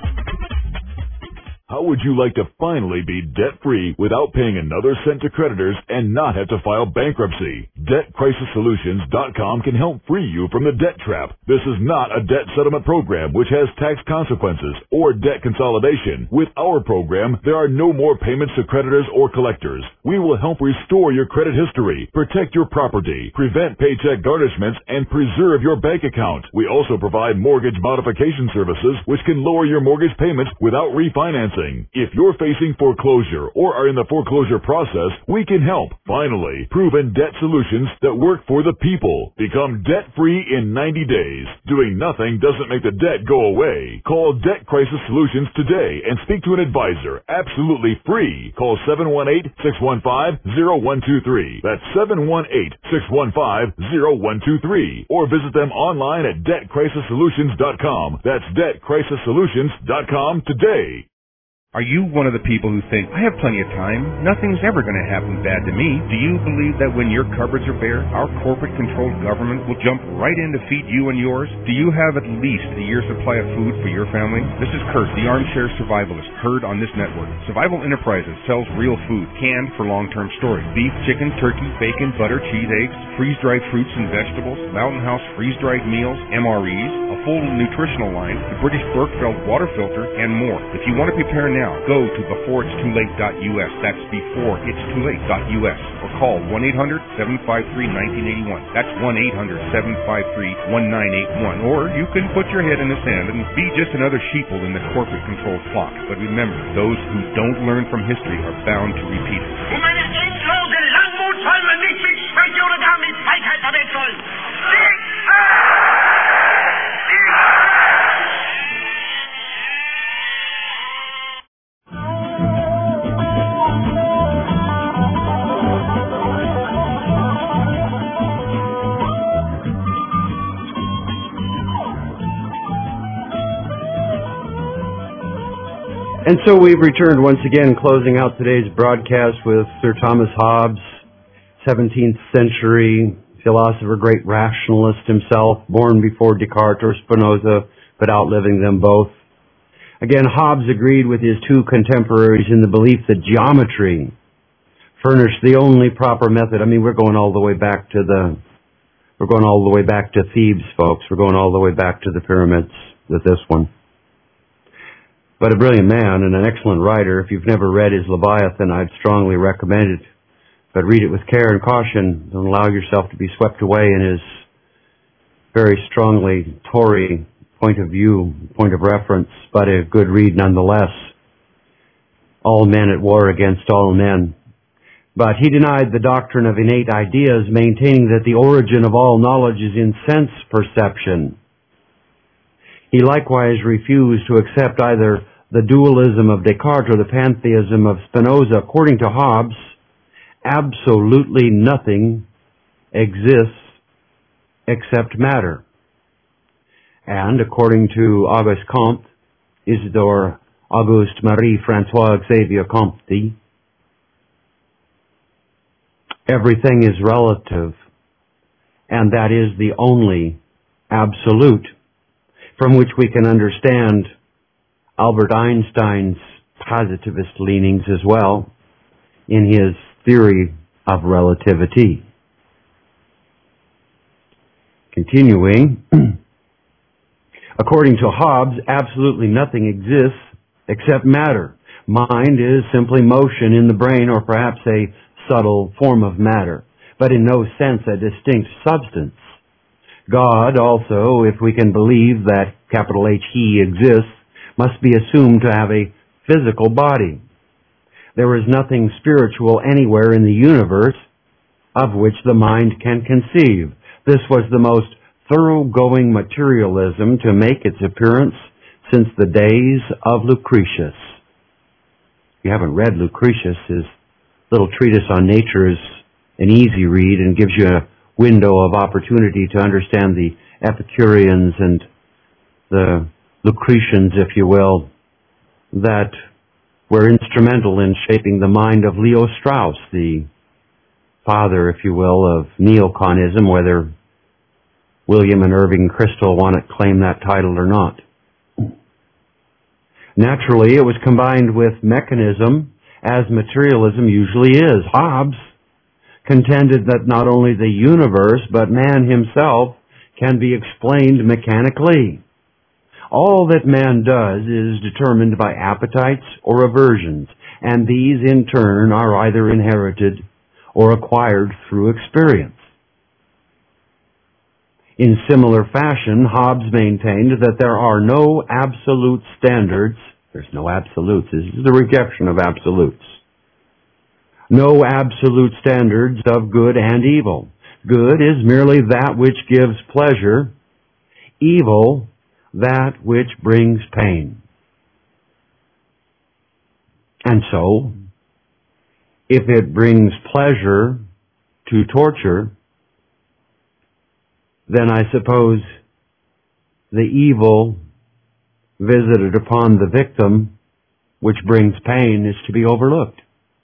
How would you like to finally be debt-free without paying another cent to creditors and not have to file bankruptcy? DebtCrisisSolutions.com can help free you from the debt trap. This is not a debt settlement program which has tax consequences or debt consolidation. With our program, there are no more payments to creditors or collectors. We will help restore your credit history, protect your property, prevent paycheck garnishments, and preserve your bank account. We also provide mortgage modification services which can lower your mortgage payments without refinancing. If you're facing foreclosure or are in the foreclosure process, we can help. Finally, proven debt solutions that work for the people. Become debt-free in 90 days. Doing nothing doesn't make the debt go away. Call Debt Crisis Solutions today and speak to an advisor. Absolutely free. Call 718-615-0123. That's 718-615-0123. Or visit them online at DebtCrisisSolutions.com. That's DebtCrisisSolutions.com today. Are you one of the people who think, I have plenty of time, nothing's ever going to happen bad to me? Do you believe that when your cupboards are bare, our corporate-controlled government will jump right in to feed you and yours? Do you have at least a year's supply of food for your family? This is Kurt, the armchair survivalist, heard on this network. Survival Enterprises sells real food, canned for long-term storage. Beef, chicken, turkey, bacon, butter, cheese, eggs, freeze-dried fruits and vegetables, Mountain House freeze-dried meals, MREs, a full nutritional line, the British Berkefeld water filter, and more. If you want to prepare now, go to beforeitstoolate.us. That's beforeitstoolate.us. Or call 1-800-753-1981. That's 1-800-753-1981. Or you can put your head in the sand and be just another sheeple in the corporate-controlled flock. But remember, those who don't learn from history are bound to repeat it. Meine endlose Langmut soll man nicht mit Schwäche oder gar mit Feigheit verwechseln. And so we've returned once again, closing out today's broadcast with Sir Thomas Hobbes, 17th century philosopher, great rationalist himself, born before Descartes or Spinoza, but outliving them both. Again, Hobbes agreed with his two contemporaries in the belief that geometry furnished the only proper method. I mean, we're going all the way back to Thebes, folks. We're going all the way back to the pyramids with this one. But a brilliant man and an excellent writer. If you've never read his Leviathan, I'd strongly recommend it. But read it with care and caution. Don't allow yourself to be swept away in his very strongly Tory point of view, point of reference, but a good read nonetheless. All men at war against all men. But he denied the doctrine of innate ideas, maintaining that the origin of all knowledge is in sense perception. He likewise refused to accept either the dualism of Descartes or the pantheism of Spinoza. According to Hobbes, absolutely nothing exists except matter. And according to Auguste Comte, Isidore Auguste Marie Francois Xavier Comte, everything is relative, and that is the only absolute, from which we can understand Albert Einstein's positivist leanings as well in his theory of relativity. Continuing, according to Hobbes, absolutely nothing exists except matter. Mind is simply motion in the brain, or perhaps a subtle form of matter, but in no sense a distinct substance. God also, if we can believe that capital H, He exists, must be assumed to have a physical body. There is nothing spiritual anywhere in the universe of which the mind can conceive. This was the most thoroughgoing materialism to make its appearance since the days of Lucretius. If you haven't read Lucretius, his little treatise on nature is an easy read and gives you a window of opportunity to understand the Epicureans and the Lucretians, if you will, that were instrumental in shaping the mind of Leo Strauss, the father, if you will, of neoconism, whether William and Irving Kristol want to claim that title or not. Naturally, it was combined with mechanism, as materialism usually is. Hobbes contended that not only the universe, but man himself can be explained mechanically. All that man does is determined by appetites or aversions, and these in turn are either inherited or acquired through experience. In similar fashion, Hobbes maintained that there are no absolute standards. There's no absolutes. This is the rejection of absolutes. No absolute standards of good and evil. Good is merely that which gives pleasure. Evil, that which brings pain. And so, if it brings pleasure to torture, then I suppose the evil visited upon the victim, which brings pain, is to be overlooked.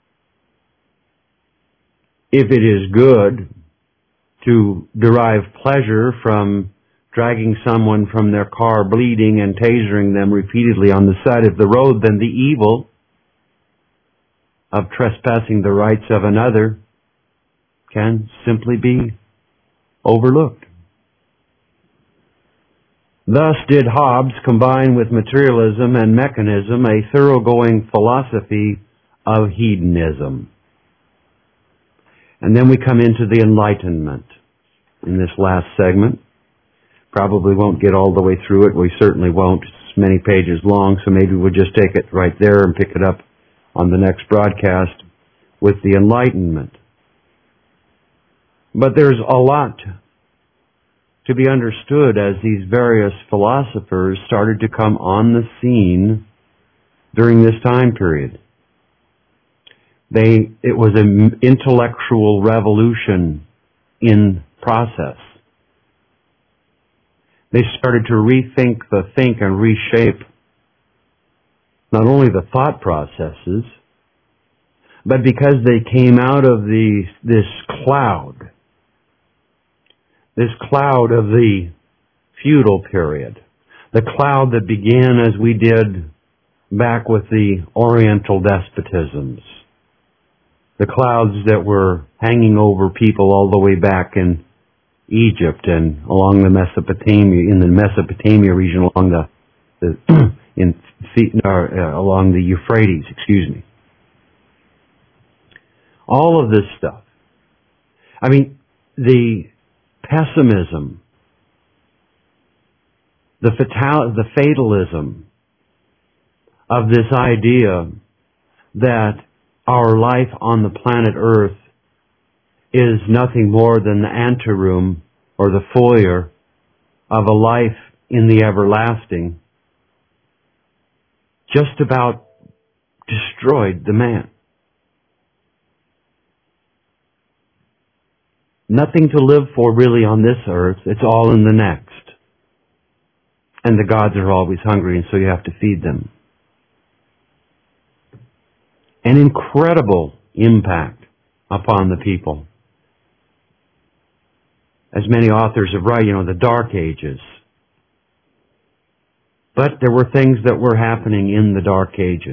If it is good to derive pleasure from dragging someone from their car bleeding and tasering them repeatedly on the side of the road, then the evil of trespassing the rights of another can simply be overlooked. Thus did Hobbes combine with materialism and mechanism a thoroughgoing philosophy of hedonism. And then we come into the Enlightenment in this last segment. Probably won't get all the way through it. We certainly won't. It's many pages long, so maybe we'll just take it right there and pick it up on the next broadcast with the Enlightenment. But there's a lot to be understood as these various philosophers started to come on the scene during this time period. It was an intellectual revolution in process. They started to rethink the think and reshape not only the thought processes, but because they came out of this cloud of the feudal period, the cloud that began as we did back with the Oriental despotisms, the clouds that were hanging over people all the way back in Egypt and along the Mesopotamia region, along along the Euphrates, all of this stuff. I mean, the pessimism, the fatalism of this idea that our life on the planet Earth is nothing more than the anteroom or the foyer of a life in the everlasting, just about destroyed the man. Nothing to live for really on this earth. It's all in the next. And the gods are always hungry, and so you have to feed them. An incredible impact upon the people. As many authors have written, the Dark Ages. But there were things that were happening in the Dark Ages.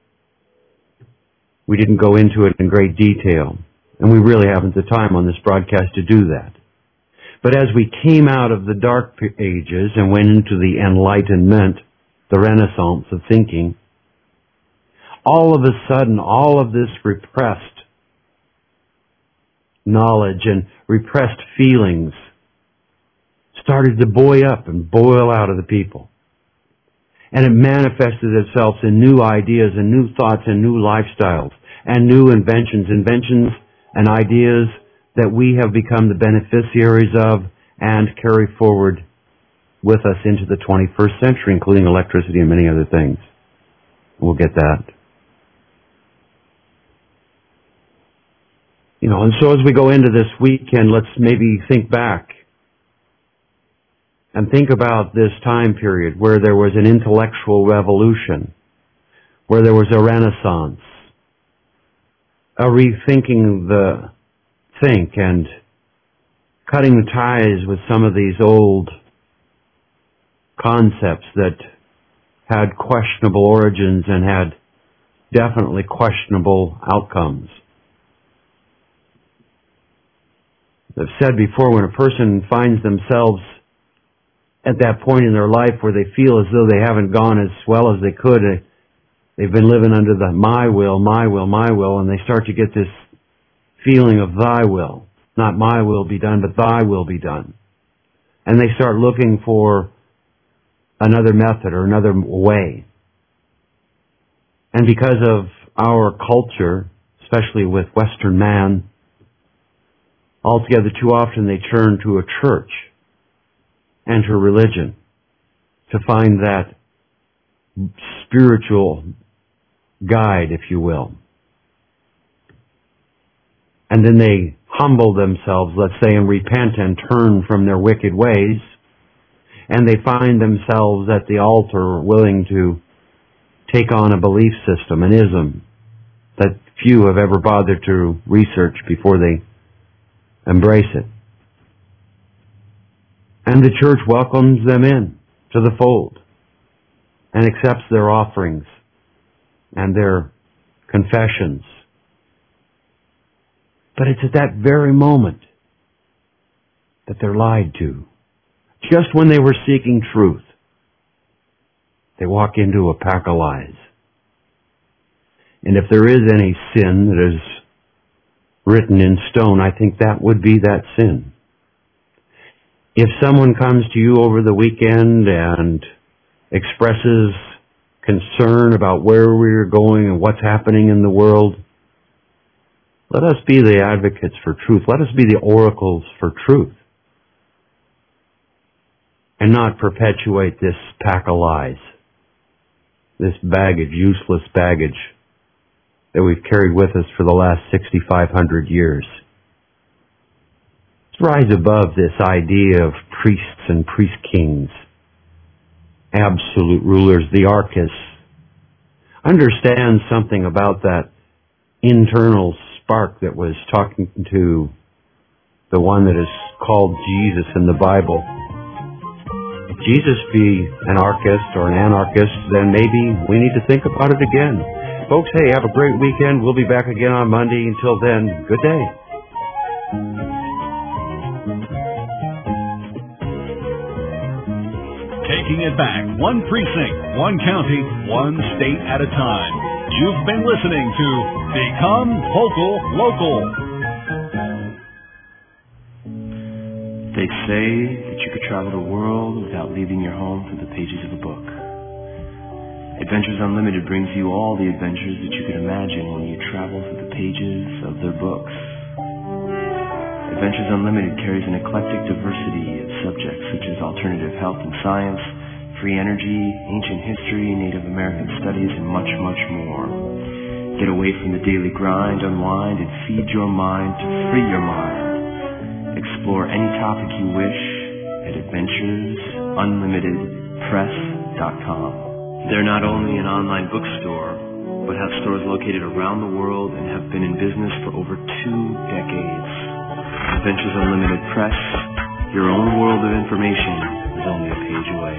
We didn't go into it in great detail, and we really haven't the time on this broadcast to do that. But as we came out of the Dark Ages and went into the Enlightenment, the Renaissance of thinking, all of a sudden, all of this repressed knowledge and repressed feelings started to buoy up and boil out of the people. And it manifested itself in new ideas and new thoughts and new lifestyles and new inventions and ideas that we have become the beneficiaries of and carry forward with us into the 21st century, including electricity and many other things. We'll get that. And so as we go into this weekend, let's maybe think back and think about this time period where there was an intellectual revolution, where there was a renaissance, a rethinking the think and cutting the ties with some of these old concepts that had questionable origins and had definitely questionable outcomes. I've said before, when a person finds themselves at that point in their life where they feel as though they haven't gone as well as they could, they've been living under the my will, and they start to get this feeling of thy will. Not my will be done, but thy will be done. And they start looking for another method or another way. And because of our culture, especially with Western man, altogether too often they turn to a church and to religion to find that spiritual guide, if you will. And then they humble themselves, let's say, and repent and turn from their wicked ways, and they find themselves at the altar willing to take on a belief system, an ism, that few have ever bothered to research before they embrace it. And the church welcomes them in to the fold and accepts their offerings and their confessions. But it's at that very moment that they're lied to. Just when they were seeking truth, they walk into a pack of lies. And if there is any sin that is written in stone, I think that would be that sin. If someone comes to you over the weekend and expresses concern about where we're going and what's happening in the world, let us be the advocates for truth. Let us be the oracles for truth. And not perpetuate this pack of lies. This baggage, useless baggage that we've carried with us for the last 6,500 years. Let's rise above this idea of priests and priest kings, absolute rulers, the archists. Understand something about that internal spark that was talking to the one that is called Jesus in the Bible. If Jesus be an archist or an anarchist, then maybe we need to think about it again. Folks, hey, have a great weekend. We'll be back again on Monday. Until then, good day. Taking it back, one precinct, one county, one state at a time. You've been listening to Become Vocal Local. They say that you could travel the world without leaving your home through the pages of a book. Adventures Unlimited brings you all the adventures that you could imagine when you travel through the pages of their books. Adventures Unlimited carries an eclectic diversity of subjects such as alternative health and science, free energy, ancient history, Native American studies, and much, much more. Get away from the daily grind, unwind, and feed your mind to free your mind. Explore any topic you wish at AdventuresUnlimitedPress.com. They're not only an online bookstore, but have stores located around the world and have been in business for over 2 decades. Adventures Unlimited Press, your own world of information is only a page away.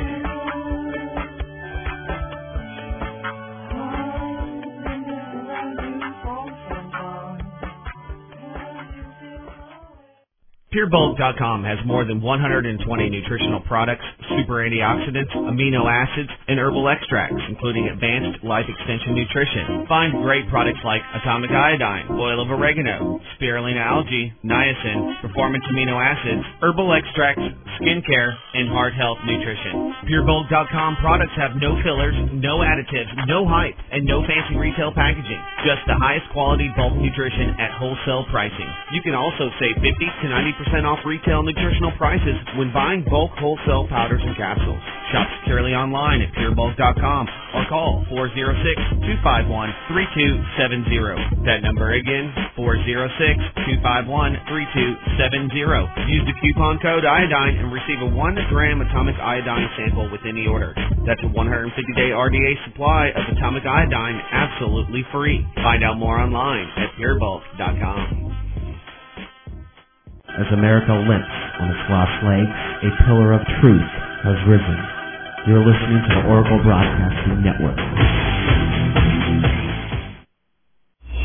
PureBulk.com has more than 120 nutritional products, super antioxidants, amino acids, and herbal extracts, including advanced life extension nutrition. Find great products like atomic iodine, oil of oregano, spirulina algae, niacin, performance amino acids, herbal extracts, skincare, and heart health nutrition. PureBulk.com products have no fillers, no additives, no hype, and no fancy retail packaging. Just the highest quality bulk nutrition at wholesale pricing. You can also save 50 to 90% off retail nutritional prices when buying bulk wholesale powders and capsules. Shop securely online at purebulk.com or call 406-251-3270. That number again, 406-251-3270. Use the coupon code iodine and receive a 1-gram atomic iodine sample with any order. That's a 150-day RDA supply of atomic iodine absolutely free. Find out more online at purebulk.com. As America limps on its last legs, a pillar of truth has risen. You're listening to the Oracle Broadcasting Network.